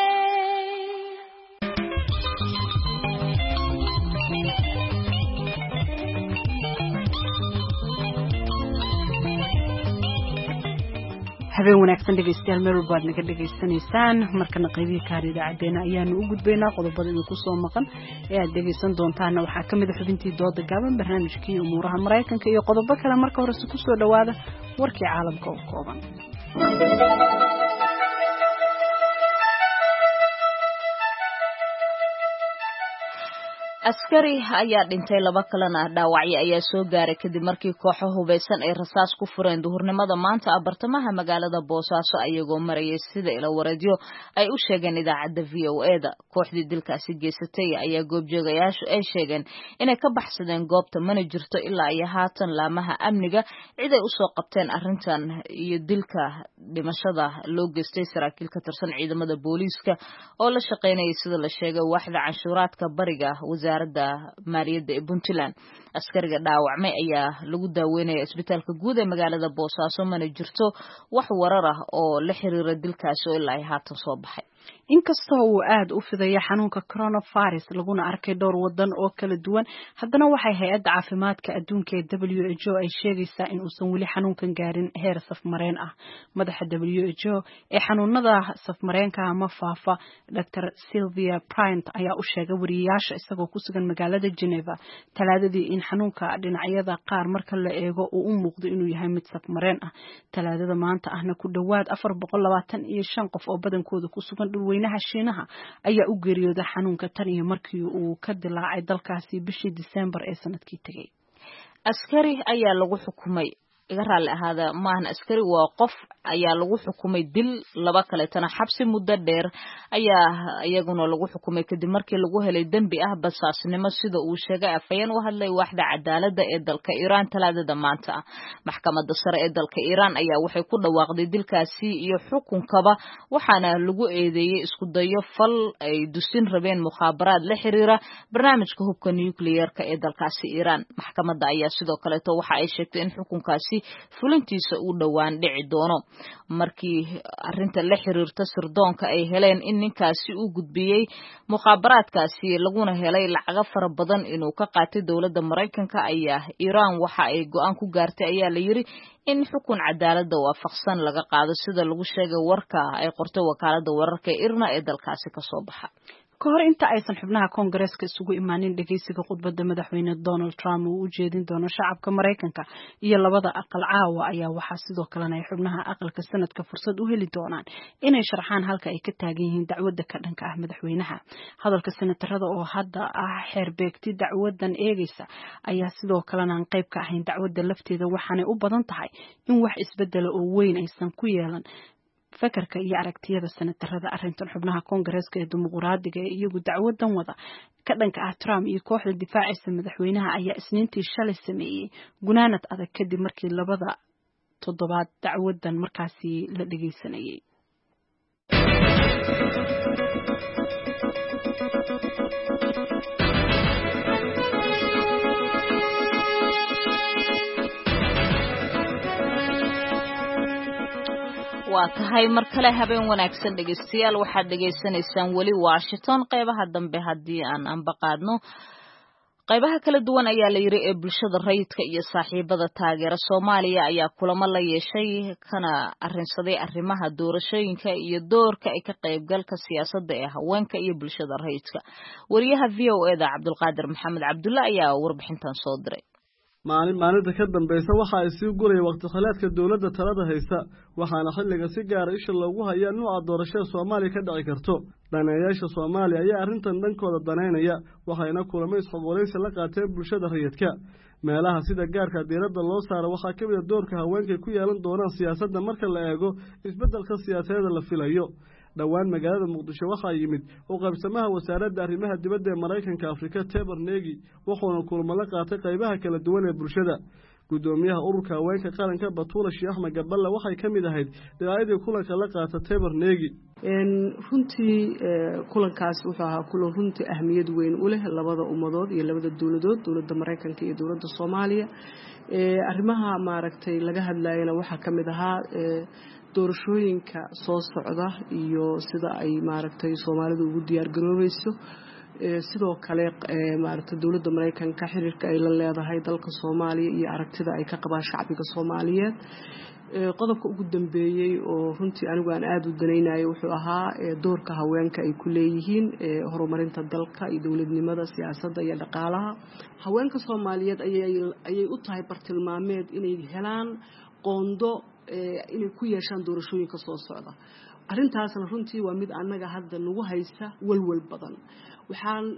Speaker 5: habeen wanaagsan dhegeystayaal meel walba aad naga dhegeysanaysaan markana qaybihii kaar idaacadeena ayaanu u gudbaynaa qodobada idinku soo maqan ee aad dhegeysan doontaana waxaa ka mid a xubintii dooda gaaban barnaamijkii umuuraha maraykanka iyo qodobo kale marka horese ku soo dhowaada warkii caalamka oo kooban
Speaker 1: askari ayaa dhintay laba kalena dhaawacyo ayaa soo gaaray kadib markii kooxo hubeysan ay rasaas ku fureen duhurnimada maanta bartamaha magaalada Boosaaso ayagoo marayay sida ila wareedyo ay u sheegeen idaacadda V O A da kooxdii dilkaasi geysatay ayaa goobjoogayaashu ay sheegeen inay ka baxsadeen goobta mana jirto ilaa ay haatan laamaha amniga cid ay u soo qabteen arrintan iyo dilka dhimashada loo geystay saraakiil ka tirsan ciidamada booliiska oo la shaqeynayay sida la sheegay waaxda canshuuraadka bariga wasaaradda maaliyadda ee Puntland askariga dhaawacmay ayaa lagu daaweynaya isbitaalka guud ee magaalada Boosaaso mana jirto wax warar ah oo la xiriira dilkaas oo ilaa ay haatan soo baxay
Speaker 5: inkastoo uu aad u fidaya xanuunka coronavirus laguna arkay dhowr wadan oo kala duwan haddana waxay hay'adda caafimaadka adduunka ee W H O ay sheegaysaa in uusan weli xanuunkan gaarin heer safmareen ah madaxa W H O ee xanuunada safmareenka ama faafa Doctor Sylvia Bryant ayaa u sheegay wariyaasha isagoo ku sugan magaalada Geneva talaadadii in xanuunka dhinacyada qaar marka la eego uu u muuqdo inuu yahay mid safmareen ah talaadada maanta ahna ku dhawaad afar boqol labaatan iyo shan qof oo badankooda ku sugan dhulweynaha Shiinaha ayaa u geeriyooday xanuunka tan iyo markii uu ka dilaacay dalkaasi bishii December ee sanadkii tagay
Speaker 1: askari ayaa lagu xukumay iga raali ahaada maahan askari waa qof ayaa lagu xukumay dil laba kale tan xabsi muddo dheer ayaa iyaguna lagu xukumay kadib markii lagu helay dambi ah basaasnimo sida uu sheegay afayeen u hadlay waaxda cadaaladda ee dalka Iran talaadada maanta maxkamadda sare ee dalka Iran ayaa waxay ku dhawaaqday dilkaasi iyo xukunkaba waxaana lagu eedeeyay isku dayo fal ay dusin rabeen mukhaabaraad la xiriira barnaamijka hubka nuclear-ka ee dalkaasi Iran maxkamadda ayaa sidoo kale waxa ay sheegtay in xukunkaasi fulintiisa uu dhawaan dhici doono markii arinta la xiriirta sirdoonka ay heleen in ninkaasi uu gudbiyay mukhaabaraadkaasi laguna helay lacago fara badan inuu ka qaatay dawladda Mareykanka ayaa Iran waxa ay go'aan ku gaartay ayaa la yiri in xukun cadaaladda waafaqsan laga qaado sida lagu sheegay warka ay qortay wakaaladda wararka ee Irna ee dalkaasi ka soo baxa
Speaker 5: kahor inta aysan xubnaha Congress-ka isugu imaanin dhageysiga khudbadda madaxweyne Donald Trump uu u jeedin doono shacabka Mareykanka iyo labada aqal caawa ayaa waxa sidoo kale ay xubnaha aqalka sanadka fursad u heli doonaan inay sharxaan halka ay ka taagan yihiin dacwadda ka dhanka ah madaxweynaha hadalka senatarada oo hadda ah xeerbeegti dacwadan eegaysa ayaa sidoo kale aan qayb ka ahayn dacwadda lafteeda waxaanay u badan tahay in wax isbedel oo weyn aysan ku yeelan fakarka iyo aragtiyada senatarada arintan xubnaha Congress-ka ee dimuqraadiga ee iyagu dacwadan wada ka dhanka ah Trump iyo kooxda difaacaysa madaxweynaha ayaa isniintii shalay sameeyay gunaanad adag kadib markii labada toddobaad dacwadan markaasi la dhageysanayay
Speaker 1: waa tahay mar kale habeen wanaagsan dhageystayaal waxaad dhageysanaysaan weli Washington qaybaha dambe haddii aan anbaqaadno qaybaha kala duwan ayaa la yiri ee bulshada rayidka iyo saaxiibada taageera Soomaaliya ayaa kulamo la yeeshay kana arrinsaday arrimaha doorashooyinka iyo doorka ay ka qaybgalka siyaasadda ee haweenka iyo bulshada rayidka wariyaha V O A da Cabdulqaadir Maxamed Cabdulla ayaa warbixintan soo diray
Speaker 12: maalin maalinta ka dambaysa waxa ay sii gurayeen waqti khilaafka dawladda talada haysa waxaana xilliga si gaar ah isha loogu hayaa nooca doorashada Soomaaliya ka dhici karto daneeyaasha Soomaaliya ayaa arrintan dhankooda daneynaya waxayna kulamo isxogoleysi la qaateen bulshada rayidka meelaha sida gaarka diiradda loo saaro waxaa ka mid ah doorka haweenka ku yeelan doonaan siyaasadda marka la eego isbeddelka siyaasadeed la filayo dhawaan magaalada Muqdisho waxaa yimid oo qaybsamaha wasaaradda arrimaha dibadda ee Mareykanka Afrika Tabor Negi wuxuuna kulamo la qaatay qaybaha kala duwan ee bulshada gudoomiyaha ururka haweenka qaranka Batuula Sheekh Ahmed Gaballe waxay ka mid ahayd dhinacyadii kulanka la qaatay Tabor Negi
Speaker 13: een runtii kulankaas wuxuu ahaa kulan runtii ahmiyad weyn u leh labada ummadood iyo labada dawladood dawladda Mareykanka iyo dawladda Soomaaliya ee arrimaha maaragtay laga hadlayna waxa ka mid ahaa doorashooyinka soo socda iyo sida ay maaragtay Soomaalidu ugu diyaar garoobayso sidoo kale maaragtay dawladda Mareykanka xiriirka ay la leedahay dalka Soomaaliya iyo aragtida ay ka qabaan shacbiga Soomaaliyeed qodobka ugu dambeeyay oo runtii anigu aan aad u daneynayo wuxuu ahaa doorka haweenka ay ku leeyihiin horumarinta dalka iyo dawladnimada siyaasadda iyo dhaqaalaha haweenka Soomaaliyeed ayay ayay u tahay bartilmaameed inay helaan qondo inay ku yeeshaan doorashooyinka soo socda arrintaasna runtii waa mid annaga hadda nagu haysa walwal badan waxaan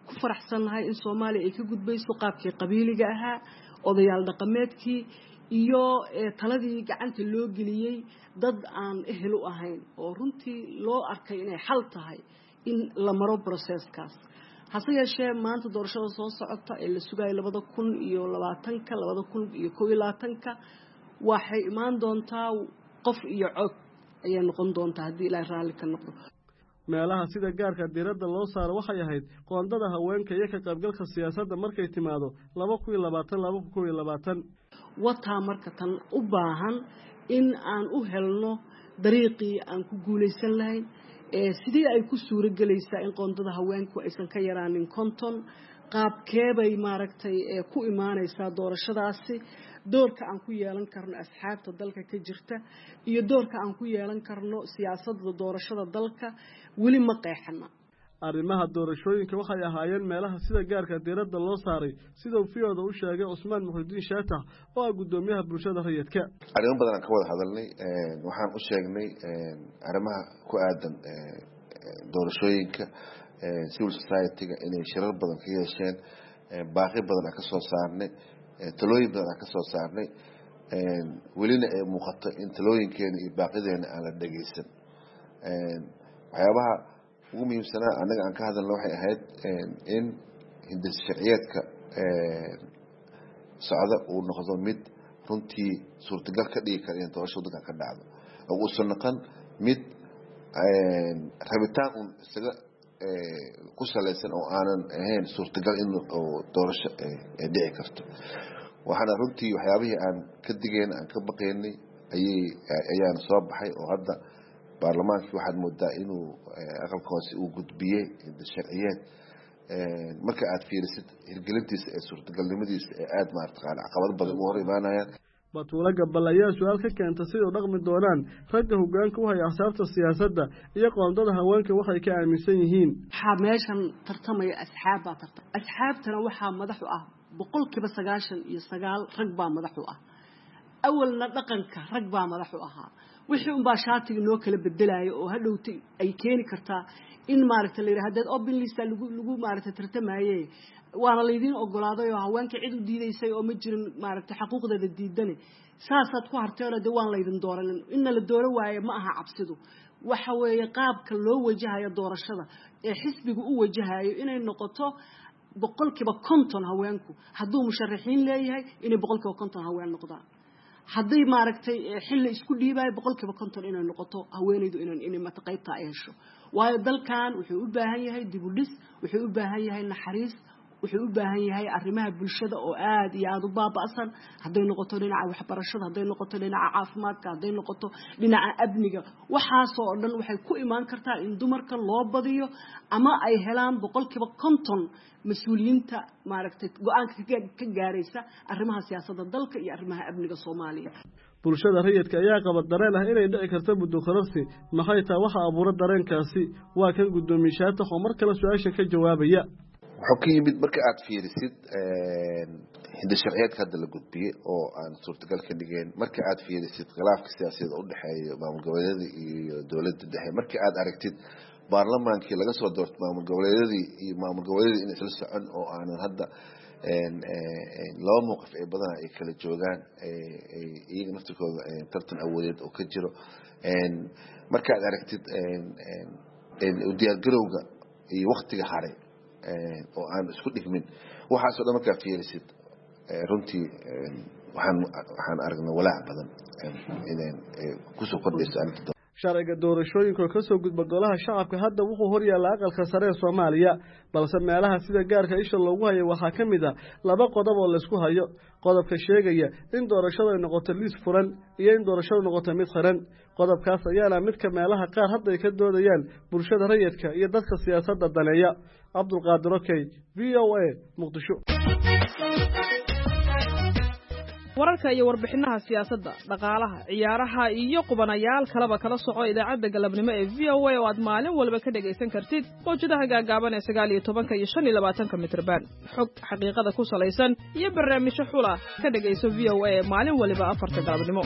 Speaker 13: ku faraxsanahay in Soomaaliya ay ka gudbayso qaabkii qabiiliga ahaa odayaal dhaqameedkii iyo taladii gacanta loo geliyay dad aan ehel u ahayn oo runtii loo arkay inay xal tahay in la maro processkaas hase yeeshee maanta doorashada soo socota ee la sugayo labada kun iyo labaatanka labada kun iyo kow iyo labaatanka waxay imaan doontaa qof iyo cod ayay noqon doontaa haddii Ilaahay raalli ka noqdo
Speaker 12: meelaha sida gaarka diiradda loo saaro waxay ahayd qoondada haweenka iyo ka qaybgalka siyaasadda markay timaado laba kun iyo labaatan laba kun iyo kow iyo labaatan
Speaker 13: wataa marka tan u baahan in aan u helno dariiqii aan ku guulaysan lahayn ee sidii ay ku suura galaysaa in qoondada haweenku aysan ka yaraanin konton qaabkeebay maaragtay ee ku imaanaysaa doorashadaasi doorka aan ku yeelan karno asxaabta dalka ka jirta iyo doorka aan ku yeelan karno siyaasadda doorashada dalka weli ma qeexana
Speaker 12: arrimaha doorashooyinka waxay ahaayeen meelaha sida gaarka diiradda loo saaray sida uu fiyooda u sheegay Cusmaan Muxudiin Shaatax oo ah gudoomiyaha bulshada rayidka
Speaker 14: arrimo badan aan ka wada hadalnay waxaan u sheegnay arrimaha ku aadan doorashooyinka civil society-ga inay shirar badan ka yeesheen baaqi badan aan ka soo saarnay talooyin badan aan ka soo saarnay welina ay muuqato in talooyinkeena iyo baaqideena aan la dhageysan waxyaabaha ugu muhiimsanaa anaga aan ka hadalno waxay ahayd in hindis sharciyeedka socda uu noqdo mid runtii suurtagal ka dhigi kara in doorasho waddanka ka dhacdo oo uusan noqon mid rabitaan un isaga ku salaysan oo aanan ahayn suurtagal in doorasho ay dhici karto waxaana runtii waxyaabihii aan ka digeen aan ka baqaynay ayay ayaana soo baxay oo hadda baarlamaankii waxaad moodaa inuu aqalka hoose uu gudbiyey sharciyeed marka aad fiirisid hirgelintiisa ee suurtagalnimadiisa ee aada maartaqaana caqabado badan ugu hor imaanayaan
Speaker 12: batuula gabal ayaa su-aal ka keenta siduu dhaqmi doonaan ragga hoggaanka u haya axsaabta siyaasadda iyo qoondada haweenka waxay ka aaminsan yihiin
Speaker 13: waxaa meeshan tartamaya asxaab baa tartam asxaabtana waxaa madax u ah boqolkiiba sagaashan iyo sagaal rag baa madax u ah awalna dhaqanka rag baa madax u ahaa wixii un baa shaatiga noo kala bedelayo oo hadhowta ay keeni kartaa in maaragtay la yiraahdo dad open list lagu lagu maaragtay tartamaye waana leedin ogolaaday oo haweenka cid u diidaysay oo ma jirin maaragtay xuquuqdeeda diidan saasaad ku harteelo de waan leedin dooran in la dooro waaye ma aha cabsidu waxa weeye qaabka loo wajahayo doorashada ee xisbigu u wajahayo inay noqoto boqolkiiba konton haweenku hadduu musharaxiin leeyahay inay boqolkiiba konton haween noqdaan hadday maaragtay xilli isku dhiibay boqolkiiba konton inay noqoto haweenaydu inay inay mataqaybta ay hesho waayo dalkan wuxuu u baahan yahay dib u dhis wuxuu u baahan yahay naxariis wuxuu u baahan yahay arrimaha bulshada oo aad iyo aad u baaba'san hadday noqoto dhinaca waxbarashada hadday noqoto dhinaca caafimaadka hadday noqoto dhinaca amniga waxaasoo dhan waxay ku imaan kartaa in dumarka loo badiyo ama ay helaan boqolkiiba konton mas-uuliyiinta maaragtay go-aanka ka gaaraysa arrimaha siyaasadda dalka iyo arrimaha amniga Soomaaliya
Speaker 12: bulshada rayidka ayaa qaba dareen ah inay dhici karto muddo kororsi maxay taa waxa abuura dareenkaasi waa kan gudoomiyaasha oo mar kale su-aasha ka jawaabaya
Speaker 14: wuxuu ka yimid marka aad fiirisid hindis sharciyeedka hadda la gudbiyey oo aan suurtagal ka dhigeen marka aad fiirisid khilaafka siyaasadeed u dhexeeya maamul goboleedyada iyo dowladda dhexe marka aad aragtid baarlamaankii laga soo doortay maamul goboleedyadii iyo maamul goboleedyadii in isla socon oo aanan hadda laba mowqif ay badan ay kala joogaan iyaga naftirkooda tartan awoodeed oo ka jiro marka aad aragtid u diyaargarowga iyo waktiga hare oo aan isku dhigmin waxaasoo dhan markaa fiirisid runtii waxaan waxaan aragnaa walaac badan inay kusoo kordhayso arrinta
Speaker 12: sharciga doorashooyinka ka soo gudba golaha shacabka hadda wuxuu hor yaallaa aqalka sare ee Soomaaliya balse meelaha sida gaarka isha loogu hayo waxaa ka mid ah laba qodob oo la isku hayo qodobka sheegaya in doorashadu ay noqoto liis furan iyo in doorashadu noqoto mid xiran qodobkaas ayaana mid ka meelaha qaar hadda ay ka doodayaan bulshada rayidka iyo dadka siyaasadda daneeya Cabdulqaadir Okey V O A Muqdisho
Speaker 2: wararka iyo warbixinaha siyaasadda dhaqaalaha ciyaaraha iyo qubanayaal kalaba kala soco idaacadda galabnimo ee V O A oo aad maalin walba ka dhagaysan kartid mowjadaha gaagaaban ee sagaal iyo tobanka iyo shan iyo labaatanka mitirban xog xaqiiqada ku salaysan iyo barnaamijyo xula ka dhagayso V O A maalin waliba afarta galabnimo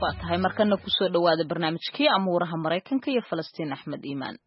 Speaker 1: waa tahay markana ku soo dhawaada barnaamijkii amuuraha Mareykanka iyo Falastiin Axmed Iimaan.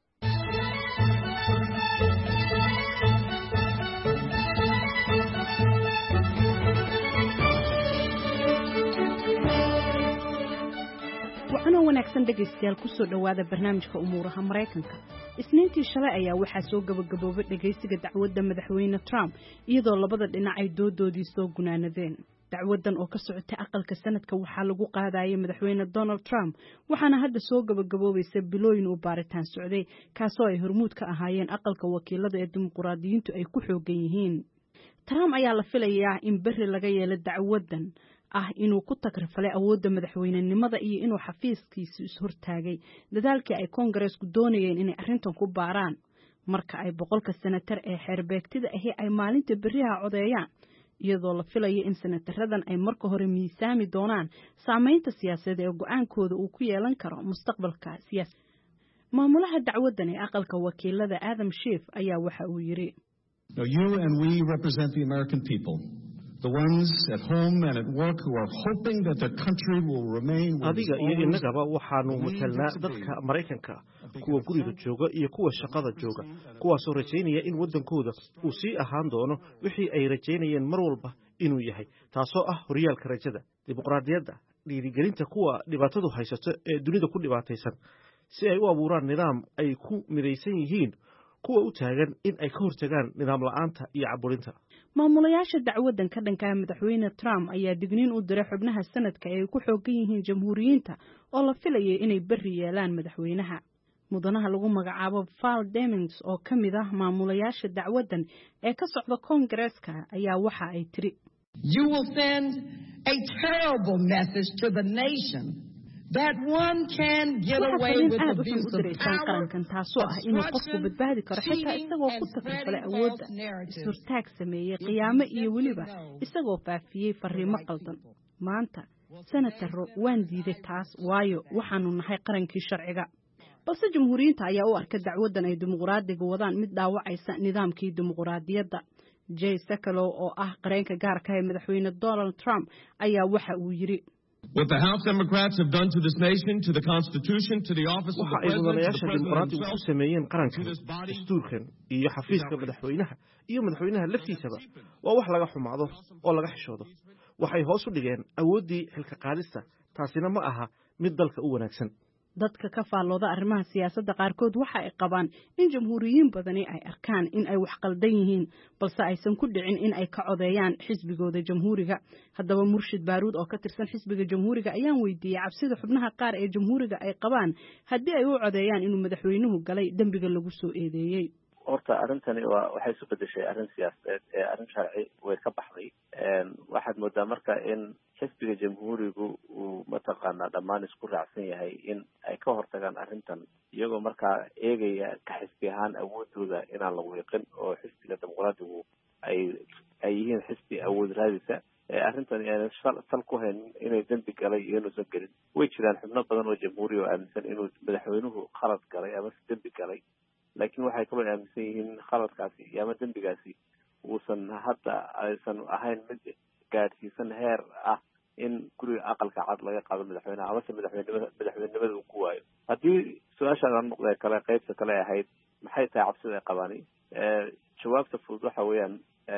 Speaker 5: waxaana wanaagsan dhageystayaal ku soo dhawaada barnaamijka umuuraha Mareykanka. Isniintii shalay ayaa waxaa soo gabagaboobay dhageysiga dacwadda madaxweyne Trump iyadoo labada dhinac ay doodoodii soo gunaanadeen. dacwadan oo ka socotay aqalka sanadka waxaa lagu qaadayay madaxweyne Donald Trump waxaana hadda soo gabagaboobaysa bilooyin u baaritaan socday kaasoo ay hormuud ka ahaayeen aqalka wakiilada ee dimuqraadiyiintu ay ku xoogan yihiin. Trump ayaa la filayaa in berri laga yeelo dacwadan ah inuu ku tagrifalay awoodda madaxweynenimada iyo inuu xafiiskiisa is hortaagay dadaalkii ay Congressku doonayeen inay arrintan ku baaraan marka ay boqolka senatar ee xeerbeegtida ahi ay maalinta berriha codeeyaan iyadoo la filayo in senataradan ay marka hore miisaami doonaan saameynta siyaasadeed ee go'aankooda uu ku yeelan karo mustaqbalka siyaasi. maamulaha dacwadan ee aqalka wakiilada Adam Schiff ayaa waxa uu yiri
Speaker 15: Now you and we represent the American people. The ones at home and at work who are hoping that the country will remain
Speaker 16: adiga iyo innagaba waxaanu matalnaa dadka Mareykanka kuwa guriga jooga iyo kuwa shaqada jooga kuwaasoo rajaynaya in wadankooda uu sii ahaan doono wixii ay rajaynayeen mar walba inuu yahay taasoo ah horyaalka rajada dimuqraadiyadda dhiirigelinta kuwa dhibaatadu haysato ee dunida ku dhibaataysan si ay u abuuraan nidaam ay ku midaysan yihiin kuwa u taagan in ay ka hortagaan nidaam la'aanta iyo caburinta.
Speaker 5: maamulayaasha dacwadan ka dhanka madaxweyne Trump ayaa digniin u diray xubnaha sanadka ee ku xoogan yihiin jamhuuriyiinta oo la filayay inay berri yeelaan madaxweynaha. mudanaha lagu magacaabo Val Demings oo ka mid ah maamulayaasha dacwadan ee ka socda Congress-ka ayaa waxa ay tiri
Speaker 17: You will send a terrible message to the nation that one can get away with abuse of power
Speaker 5: qarankan taasoo ah inuu qofku badbaadi karo xitaa isagoo ku tagrifalay awoodda is-hortaag sameeyey qiyaamo iyo weliba isagoo faafiyey fariimo qaldan. maanta senataro waan diiday taas waayo waxaanu nahay qarankii sharciga. balse jamhuuriyiinta ayaa u arka dacwadan ay dimuqraadiga wadaan mid dhaawacaysa nidaamkii dimuqraadiyadda. Jay Sekulow oo ah qareenka gaarka ah ee madaxweyne Donald Trump ayaa waxa uu yiri
Speaker 18: What the House Democrats have done to this nation, to the Constitution, to the office of the President, to the President himself,
Speaker 16: sameeyeen qaranka dastuurkan iyo xafiiska madaxweynaha iyo madaxweynaha laftiisaba waa wax laga xumaado oo laga xishoodo. waxay hoos u dhigeen awooddii xilka qaadista taasina ma aha mid dalka u wanaagsan.
Speaker 5: dadka ka faallooda arrimaha siyaasadda qaarkood waxa ay qabaan in jamhuuriyiin badani ay arkaan in ay wax qaldan yihiin balse aysan ku dhicin in ay ka codeeyaan xisbigooda jamhuuriga. haddaba Murshid Baaruud oo ka tirsan xisbiga jamhuuriga ayaan weydiiyay cabsida xubnaha qaar ee jamhuuriga ay qabaan haddii ay u codeeyaan inuu madaxweynuhu galay dambiga lagu soo eedeeyay.
Speaker 4: horta arrintani waa waxay isu bedeshay arrin siyaasadeed ee arrin sharci way ka baxday. waxaad moodaa marka in xisbiga jamhuurigu uu mataqaanaa dhammaan isku raacsan yahay in ay ka hortagaan arrintan iyagoo markaa eegaya ka xisbi ahaan awoodooda inaan la wiiqin oo xisbiga dimuqraadigu ay ay yihiin xisbi awood raadisa. arrintan aanay sal ku hayn inay dambi galay iyo inuusan gelin. way jiraan xubno badan oo jamhuuri oo aaminsan inuu madaxweynuhu khalad galay ama dambi galay laakiin waxay kaloo aaminsan yihiin khaladkaasi ama dembigaasi uusan hadda aysan ahayn mid gaadhsiisan heer ah in guriga aqalka cad laga qaado madaxweynaha amase madaxweynimada madaxweynimada uu ku waayo. haddii su-aashaan noqda kale qaybta kale ahayd maxay tahay cabsida ay qabaan jawaabta fudud waxa weeyaan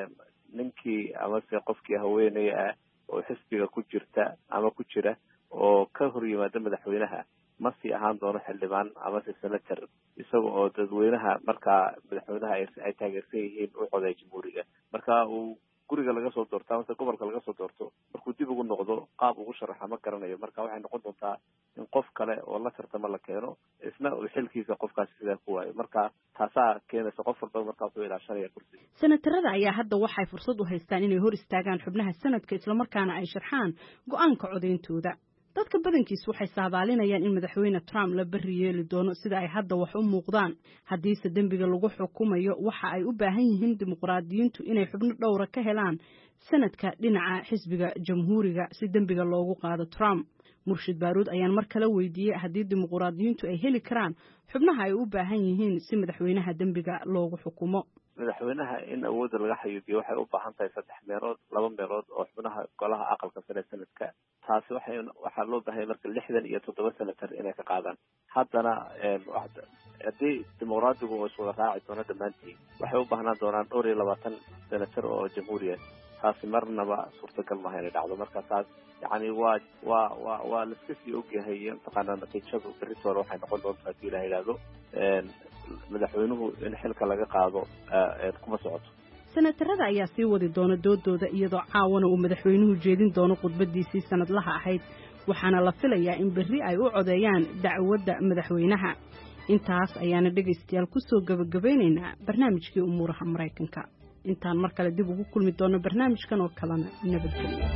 Speaker 4: ninkii amase qofkii haweeney ah oo xisbiga ku jirta ama ku jira oo ka hor yimaada madaxweynaha ma sii ahaan doono xildhibaan amase senator isaga oo dadweynaha markaa madaxweynaha ay taageersan yihiin u coday jamhuuriga marka uu guriga laga soo doorto amase gobolka laga soo doorto markuu dib ugu noqdo qaab ugu sharaxa ma garanayo. marka waxay noqon doontaa in qof kale oo la tartama la keeno isna uu xilkiisa qofkaasi sidaa ku waayo. marka taasaa keenaysa qof walba markaas uu ilaashanaya kursiga.
Speaker 5: senatarada ayaa hadda waxay fursad u haystaan inay hor istaagaan xubnaha sanadka islamarkaana ay sharxaan go'aanka codeyntooda. dadka badankiis waxay saadaalinayaan in madaxweyne Trump la berri yeeli doono sida ay hadda wax u muuqdaan. haddiise dembiga lagu xukumayo waxa ay u baahan yihiin dimuqraadiyiintu inay xubno dhowra ka helaan sanadka dhinaca xisbiga jamhuuriga si dembiga loogu qaado Trump. Murshid Baaruud ayaan mar kale weydiiyay haddii dimuqraadiyiintu ay heli karaan xubnaha ay u baahan yihiin si madaxweynaha dembiga loogu xukumo.
Speaker 4: madaxweynaha in awoodda laga xayuubiyo waxay u baahan tahay saddex meelood laba meelood oo xubnaha golaha aqalka sare sanadka taasi waxay waxaa loo baahay marka lixdan iyo toddoba senatar inay ka qaadaan haddana haddii dimuqraadigu oo iswada raaci doono dhammaantiin waxay u baahnaan doonaan dhowr iyo labaatan senatar oo jamhuuriya taasi marnaba suurtagal maaha inay dhacdo marka taas yani waa waa waa waa laiska sii ogyahay mataqaanaa natiijadu beritoole waxay noqon doontaa hadii la yidhaahdo madaxweynuhu in xilka laga qaado kuma socoto
Speaker 5: senatarada ayaa sii wadi doona doodooda iyadoo caawana uu madaxweynuhu jeedin doono khudbadiisii sanadlaha ahayd waxaana la filayaa in berri ay u codeeyaan dacwadda madaxweynaha intaas ayaana dhegaystayaal ku soo gabagabaynaynaa barnaamijkii umuuraha maraykanka intaan mar kale dib ugu kulmi doono barnaamijkan oo kalena nabadgelyo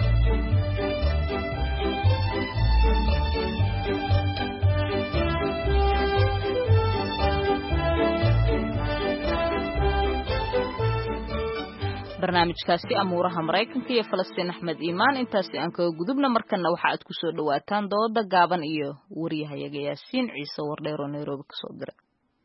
Speaker 1: barnaamijkaasi amuuraha maraykanka iyo falastiin axmed iimaan intaasi aan kaga gudubna markana waxa aad ku soo dhawaataan dooda gaaban iyo wariyahayaga yaasiin ciise wardheer oo nairobi ka soo diray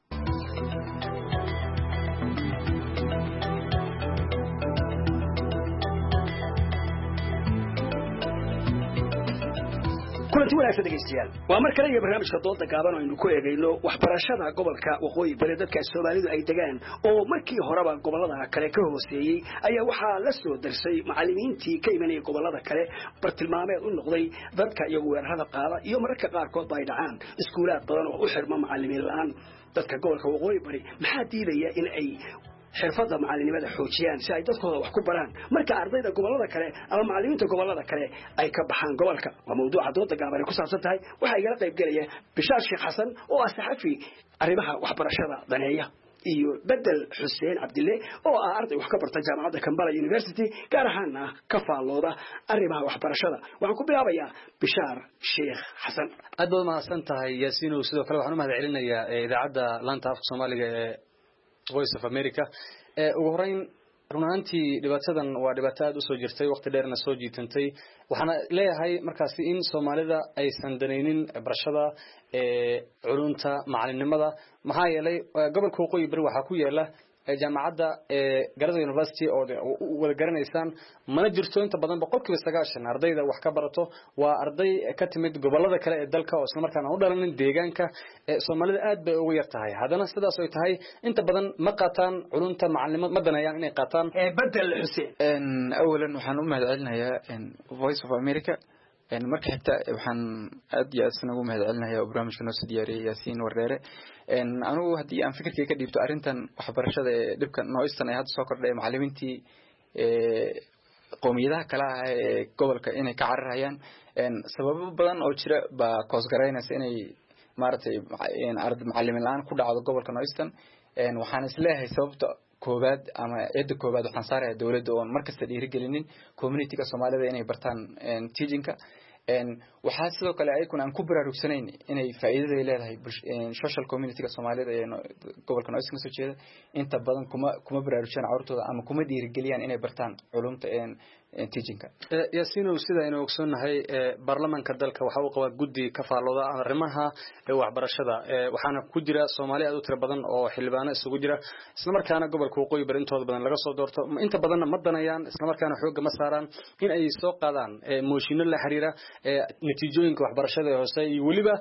Speaker 19: kulanti wanaagsan dhegeystayaal waa mar kale iyo barnaamijka dooda gaaban oo aynu ku eegayno waxbarashada gobolka waqooyi bari dadka Soomaalidu ay degaan oo markii horeba gobolada kale ka hooseeyay ayaa waxaa la soo darsay macallimiintii ka imanayay gobolada kale bartilmaameed u noqday dadka iyagu weerarada qaada iyo mararka qaarkood bay dhacaan iskuulaad badan oo u xirma macallimiin la'aan dadka gobolka waqooyi bari maxaa diidaya in ay xirfada macallinimada xoojiyaan si ay dadkooda wax ku baraan marka ardayda gobolada kale ama macallimiinta gobolada kale ay ka baxaan gobolka waa mawduuca dooda gaaban ku saabsan tahay waxa igala qayb galaya Bishaar Sheekh Xasan oo ah saxafi arrimaha waxbarashada daneeya iyo Bedel Xuseen Cabdille oo ah arday wax ka barta jaamacadda Kampala University gaar ahaan ka faalooda arrimaha waxbarashada waxaan ku bilaabayaa Bishaar Sheekh Xasan
Speaker 20: aad baad mahadsan tahay Yaasiin oo sidoo kale waxaan u mahadcelinayaa idaacadda laanta afka Soomaaliga ee Voice of America ee ugu horeyn runaantii dhibaatadan waa dhibaato aad u soo jirtay waqti dheerna soo jiitantay waxaan leeyahay markaas in Soomaalida aysan danaynin barashada ee culunta macallinimada maxaa yeelay gobolka waqooyi bari waxa ku yaala jaamacadda ee Garada University oo wada garanaysan mana jirto inta badan boqolkiiba sagaashan ardayda wax ka barato waa arday ka timid gobolada kale ee dalka oo isla markaana u dhalanin deegaanka ee Soomaalida aad bay ugu yar tahay hadana sidaas ay tahay inta badan ma qaataan culunta macallimada ma danayaan inay qaataan
Speaker 19: ee Bedel Xuseen
Speaker 21: en awalan waxaan u mahadcelinayaa in Voice of America en marka xigta waxaan aad iyo aad ugu mahadcelinayaa barnaamijka noo soo diyaariyay Yaasiin Wardeere en anu hadii aan fikirkay ka dhibto arintan waxbarashada ee dhibka nooystan ay hadda soo kordhay macallimiintii ee qoomiyadaha kala ah ee gobolka inay ka cararayaan en sababo badan oo jira ba koos garaynaysa inay maartay in arday macallimiin la'aan ku dhacdo gobolka nooystan en waxaan isleeyahay sababta koobaad ama eedda koobaad waxaan saarayaa dawladda oo markasta dhiirigelinin community-ga Soomaalida inay bartaan en teaching-ka en waxa sidoo kale ay kun aan ku baraarugsanayn inay faa'iido ay leedahay social community-ga Soomaalida ee gobolka Nooska soo jeeda inta badan kuma kuma baraarujiyaan carruurtooda ama kuma dhiirigeliyaan inay bartaan culumta en teaching-ka
Speaker 20: Yaasiin sida inuu ogsoonahay baarlamaanka dalka waxa uu qabaa guddi ka faalooda arrimaha waxbarashada waxaana ku jira Soomaali aad u tiro badan oo xildhibaano isugu jira isla markaana gobolka waqooyi bari intooda badan laga soo doorto inta badan ma danayaan isla markaana xoog ma saaraan in ay soo qaadaan mooshinno la xiriira natiijooyinka waxbarashada hoose iyo waliba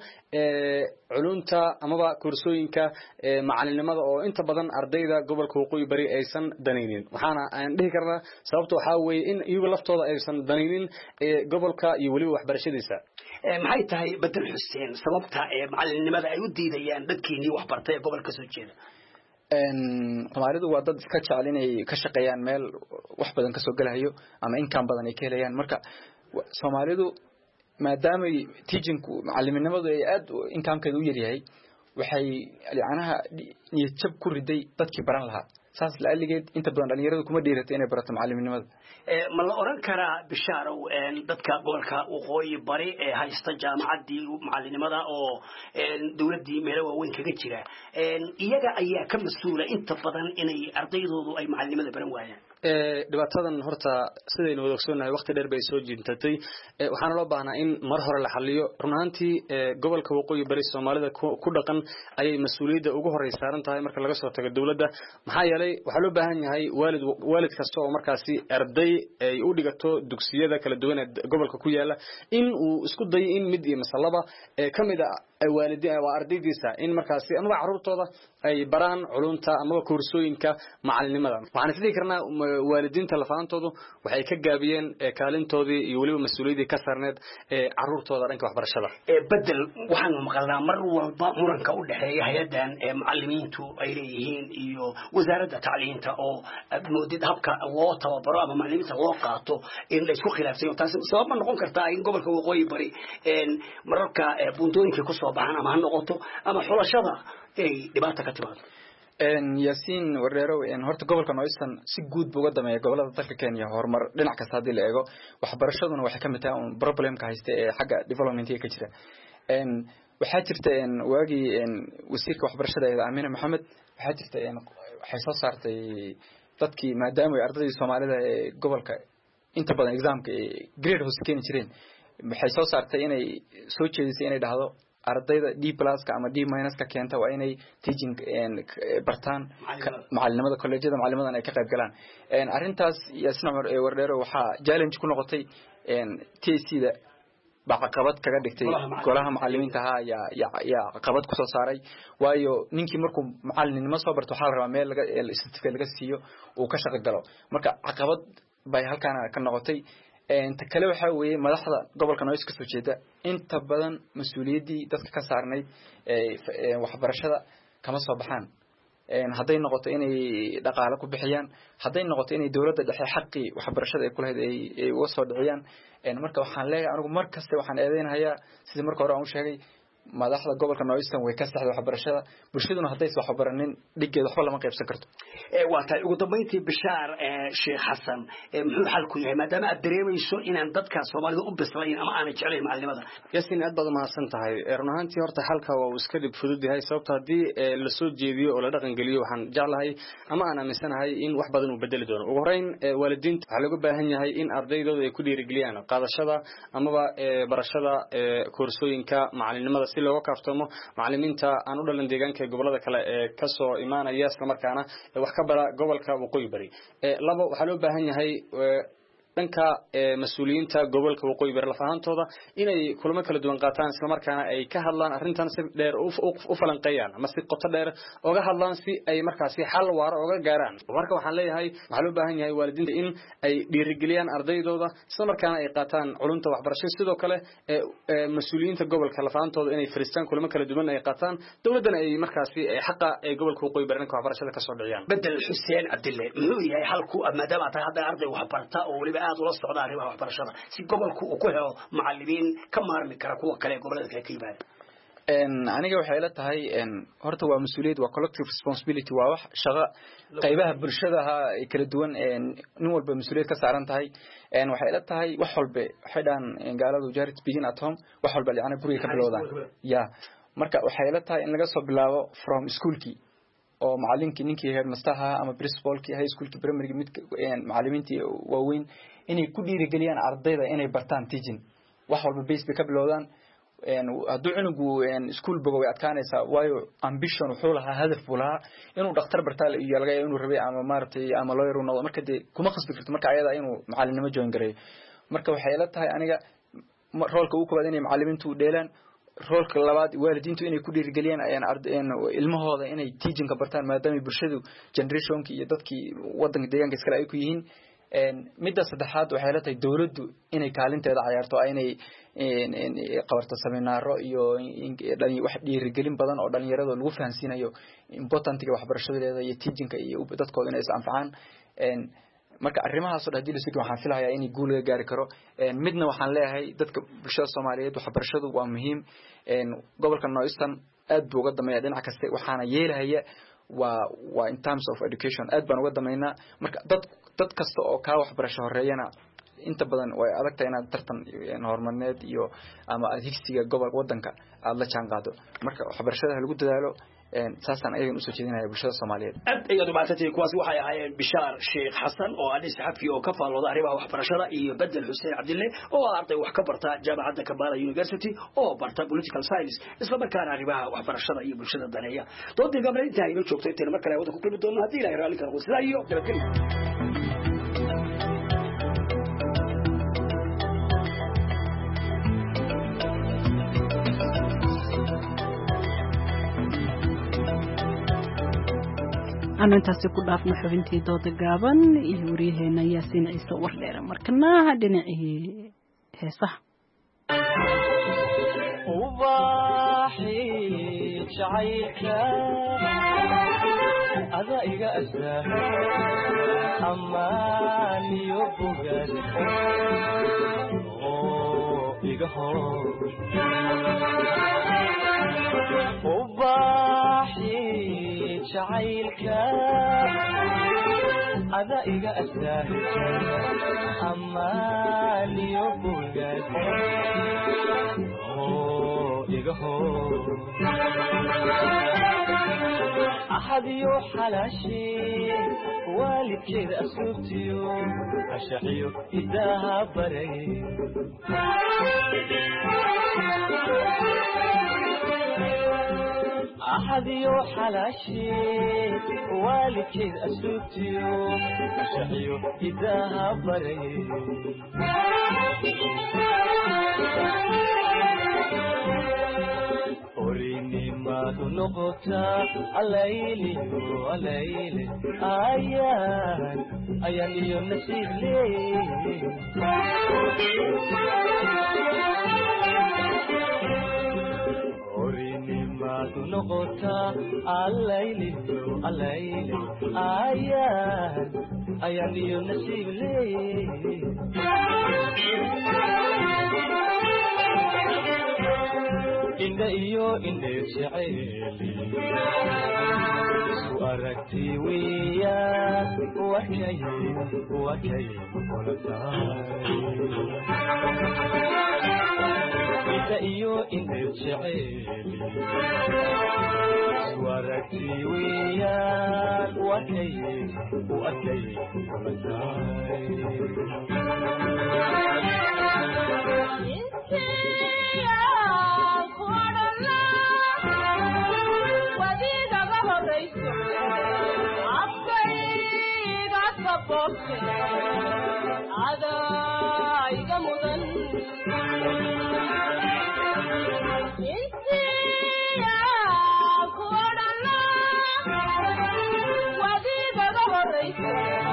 Speaker 20: culunta amaba koorsooyinka macallinimada oo inta badan ardayda gobolka waqooyi bari aysan danaynin waxaana aan dhihi karnaa sababta waxa weeye in iyagu laftooda aysan danaynin gobolka iyo waliba waxbarashadiisa
Speaker 19: maxay tahay Bedel Xuseen sababta ee macallinimada ay u diidayaan dadkeenii wax bartay ee gobolka soo jeeda
Speaker 21: en Soomaalidu waa dad iska jecel inay ka shaqeeyaan meel wax badan ka soo galayo ama income badan ay ka helayaan marka Soomaalidu maadaama teaching-ku macalliminimadu ay aad income-keedu u yaryahay waxay anaha niyad jab ku riday dadkii baran lahaa saas la aligeed inta badan dhalinyaradu kuma dhiiratay inay barato macalliminimada
Speaker 19: ee ma la oran karaa Bishaarow ee dadka gobolka waqooyi bari ee haysta jaamacadii macallinimada oo dawladii meel waaweyn kaga jira ee iyaga ayaa ka mas'uula inta badan inay ardaydoodu ay macallinimada baran waayaan
Speaker 20: dhibaatadan horta sidaynu wada ogsoonahay waqti dheer bay soo jintatay waxaana loo baahnaa in mar hore la xaliyo run ahaantii gobolka waqooyi bari Soomaalida ku dhaqan ayay mas'uuliyadda ugu horey saaran tahay marka laga soo tago dawladda maxaa yeelay waxa loo baahan yahay waalid waalid kasta oo markaasi arday ay u dhigato dugsiyada kala duwan ee gobolka ku yaala in uu isku dayo in mid iyo masalaba kamid ah waalidiin waa ardaydiisa in markaasi ama carruurtooda ay baraan culunta ama koorsooyinka macalinimada waxaan isdhihi karnaa waalidiinta lafaantoodu waxay ka gaabiyeen kaalintoodii iyo waliba mas'uuliyadii ka saarneed ee carruurtooda dhanka waxbarashada
Speaker 19: ee bedel waxaan maqalnaa mar walba muranka u dhaxeeya hay'adan ee macallimiintu ay leeyihiin iyo wasaaradda tacliinta oo moodid habka loo tababaro ama macallimiinta loo qaato in la isku khilaafsan taas sabab ma noqon kartaa in gobolka waqooyi bari een mararka buundooyinka ku soo baxaan ama ha noqoto ama xulashada ay dhibaato ka timaado
Speaker 21: een yaasiin wareerow een horta gobolka Northeastern si guud buu uga dameeyay gobolada dalka Kenya horumar dhinac kasta hadii la eego waxbarashaduna waxay kamid tahay un problemka haysta ee xagga development ka jira een waxaa jirta een waagi een wasiirka waxbarashada ee Amina Maxamed waxaa jirta een waxay soo saartay dadkii maadaama ay ardayda Soomaalida ee gobolka inta badan examka grade hoos keeni jireen waxay soo saartay inay soo jeedisay inay dhahdo ardayda D plus ka ama D minus ka keenta waa inay teaching een bartaan macallimada collegeada macallimadan ay ka qayb galaan een arintaas Yaasina Umar ee Wardheero waxa challenge ku noqotay een T C da baqabad kaga dhigtay golaha macallimiinta ha ya ya qabad ku soo saaray waayo ninkii markuu macallinimo soo barto waxa la rabaa meel laga certificate laga siiyo oo ka shaqo galo marka caqabad bay halkaan ka noqotay inta kale waxa weeye madaxda gobolka North ka soo jeeda inta badan mas'uuliyadii dadka ka saarnay ee waxbarashada kama soo baxaan een haday noqoto inay dhaqaale ku bixiyaan haday noqoto inay dawladda dhexe xaqi waxbarashada ay ku leedahay ay uga soo dhiciyaan een marka waxaan leeyahay anigu markasta waxaan eedeynayaa sidii marka hore aan u sheegay madaxda gobolka Northeastern way ka saxday waxbarashada bulshaduna haday wax baranin dhigeed waxba lama qaybsan karto
Speaker 19: ee waa tahay ugu dambeyntii Bishaar ee Sheekh Xasan ee muxuu xal ku yahay maadaama aad dareemayso inaan dadka Soomaalida u bislayn ama aan jecelayn macallimada
Speaker 20: yaasiin aad baad mahadsan tahay run ahaantii horta xalka waa iska dib fudud yahay sababtoo hadii la soo jeediyo oo la dhaqan geliyo waxaan jeclahay ama aan aaminsanahay in wax badan uu bedeli doono ugu horeyn waalidiinta waxa laga baahan yahay in ardaydooda ay ku dhiirigeliyaan qaadashada amaba barashada koorsooyinka macalinimada si loo kaaftamo macallimiinta aan u dhalan deegaanka gobolada kale ee ka soo imaanaya isla markaana wax ka bara gobolka waqooyi bari ee laba waxa loo baahan yahay dhanka mas'uuliyiinta gobolka waqooyi bari lafaantooda inay kulamo kala duwan qaataan isla markaana ay ka hadlaan arrintan si dheer u falanqeeyaan ama si qoto dheer uga hadlaan si ay markaasi xal waara uga gaaraan marka waxaan leeyahay waxa loo baahan yahay waalidiinta in ay dhiirigeliyaan ardaydooda isla markaana ay qaataan culunta waxbarashada sidoo kale mas'uuliyiinta gobolka lafaantooda inay fariistaan kulamo kala duwan ay qaataan dawladana ay markaasi xaqa ay gobolka waqooyi bari waxbarashada ka soo dhiciyaan
Speaker 19: bedel Xuseen Cabdille muxuu yahay halku maadaama tahay hadda arday wax barta oo waliba aad ula socda arrimaha waxbarashada si gobolku uu ku helo macallimiin ka maarmi kara kuwa kale gobolada kale ka yimaada
Speaker 21: een aniga waxay ila tahay een horta waa mas'uuliyad waa collective responsibility waa wax shaqo qaybaha bulshada ay kala duwan een nin walba mas'uuliyad ka saaran tahay een waxay ila tahay wax walba waxay dhan gaaladu charity begin at home wax walba yani guriga ka bilowdaan ya marka waxay ila tahay in laga soo bilaabo from schoolki oo macallinkii ninkii headmasterha ama principalkii high schoolkii primary mid een macallimiintii waaweyn inay ku dhiirigeliyaan ardayda inay bartaan teaching wax walba base ka bilowdaan een haduu cunugu een school bogo way adkaanaysaa waayo ambition wuxuu lahaa hadaf buu lahaa inuu dhakhtar bartaa iyo laga yaabo inuu rabay ama maartay ama lawyer uu noqdo marka dee kuma khasbi karto marka ayada inuu macallinimo join gareeyo marka waxay ila tahay aniga roolka uu koobaad inay macallimiintu dheelaan roolka labaad waalidiintu inay ku dhiirigeliyaan ayaan ardayeen ilmahooda inay teaching ka bartaan maadaama bulshadu generationki iyo dadkii wadanka deegaanka iskala ay ku yihiin een midda saddexaad waxay la tahay dawladdu inay kaalinteeda ciyaarto inay in qabarto seminaaro iyo dhalinyaro wax dhiirigelin badan oo dhalinyarada lagu fahansiinayo importantiga waxbarashadeeda iyo teachingka iyo dadkooda inay is anfacaan een marka arrimahaas oo hadii la soo waxaan filayaa in guul laga gaari karo een midna waxaan leeyahay dadka bulshada Soomaaliyeed waxbarashadu waa muhiim een gobolka Northeastern aad buu uga dameeyaa dhinac kasta waxaana yeelahaya waa waa in terms of education aad baan uga dameynaa marka dad dad kasta oo ka waxbarasho horeeyana inta badan way adagtahay inaad tartan hormarneed iyo ama adhigsiga gobolka wadanka aad la jaan qaado marka waxbarashada lagu dadaalo saasaan ayagan usoo jeedinaya bulshada Soomaaliyeed
Speaker 19: aad ayaad u baatay kuwaas waxay ahaayeen Bishaar Sheekh Xasan oo ah saxafi oo ka faalooda arrimaha waxbarashada iyo Bedel Xuseen Cabdille oo arday wax ka barta jaamacadda Kampala University oo barta political science isla markaana arrimaha waxbarashada iyo bulshada daneeya doodii gabar inta ay joogtay inta mar kale wada ku kulmi doonaa hadii Ilaahay raali ka noqdo sidaa iyo nabadgelyo
Speaker 5: أنا أنتسي كل أفنى حبنتي دود جابن يوريه نياسين عيسى ورليرة مركنا هدنا إيه هي صح
Speaker 7: وضاحي شعيك هذا إيجا أساه أمان يبغى أوه إيجا هو وضاحي شعيك هذا إيجا أساه أمان يبغى أحد يوحلاشي والد كذا أسوتيو أشحيو إداها بري أحد يوحلاشي والد كذا أسوتيو أشحيو إداها بري أريني ما نقطة الليلي الليلي أيان أيان يوم نسيب لي أريني ما نقطة الليلي الليلي أيان أيان يوم نسيب لي إن إيو إن شعيلي سؤالتي ويا وكي وكي ونتاي إن إيو إن شعيلي سؤالتي ويا وكي وكي ونتاي
Speaker 22: هذا يجمدن إنتي يا كورنا وديد ظهرك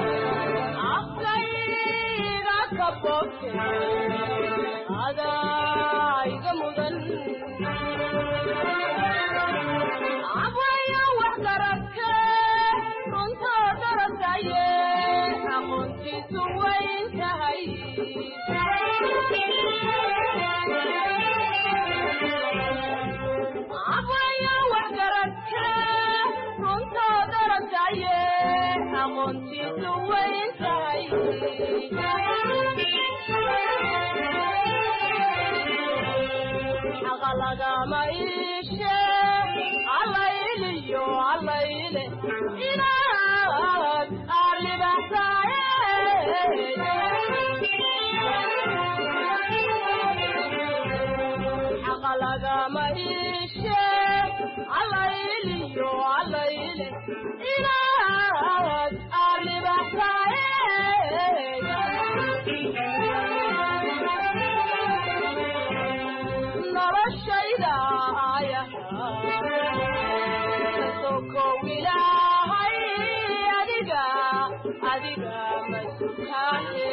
Speaker 22: عقيد كبوك هذا يجمدن عبويا وحدرك كنت درسايه سوين تهي عبايا وحدرك كنت درساي أغنتي سوين تهي أغلق ما إيشي عليلي يو عليلي إناد أرلي بحساي حقلق ما إيشي عليلي يو عليلي إناد أرلي بحساي نرى الشيدا آية سوكو إلهي أدقى أدقى مسكاني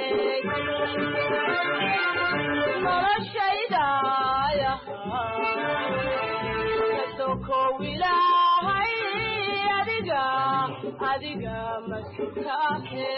Speaker 22: نرى الشيدا آية سوكو إلهي أدقى أدقى مسكاني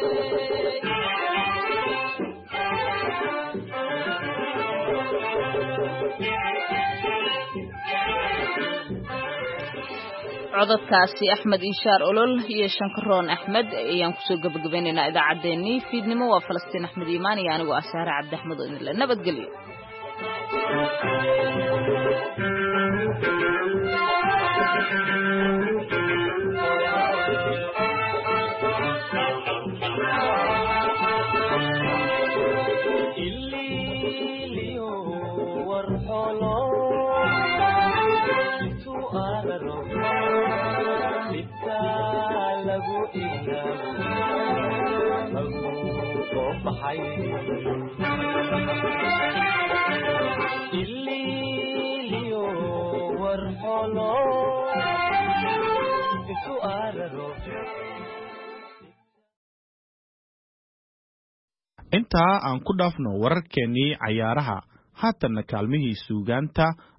Speaker 1: codadkaasi Axmed Ishaar Olol iyo Shankaroon Axmed ayaan ku soo gabagabeynayna idaacadeennii fiidnimo waa Falastiin Axmed Iimaan iyo anigu Asaare Cabdi Axmed oo idin la nabadgeliyo
Speaker 3: intaa aan ku dhaafno wararkeennii cayaaraha haatanna kaalmihii suugaanta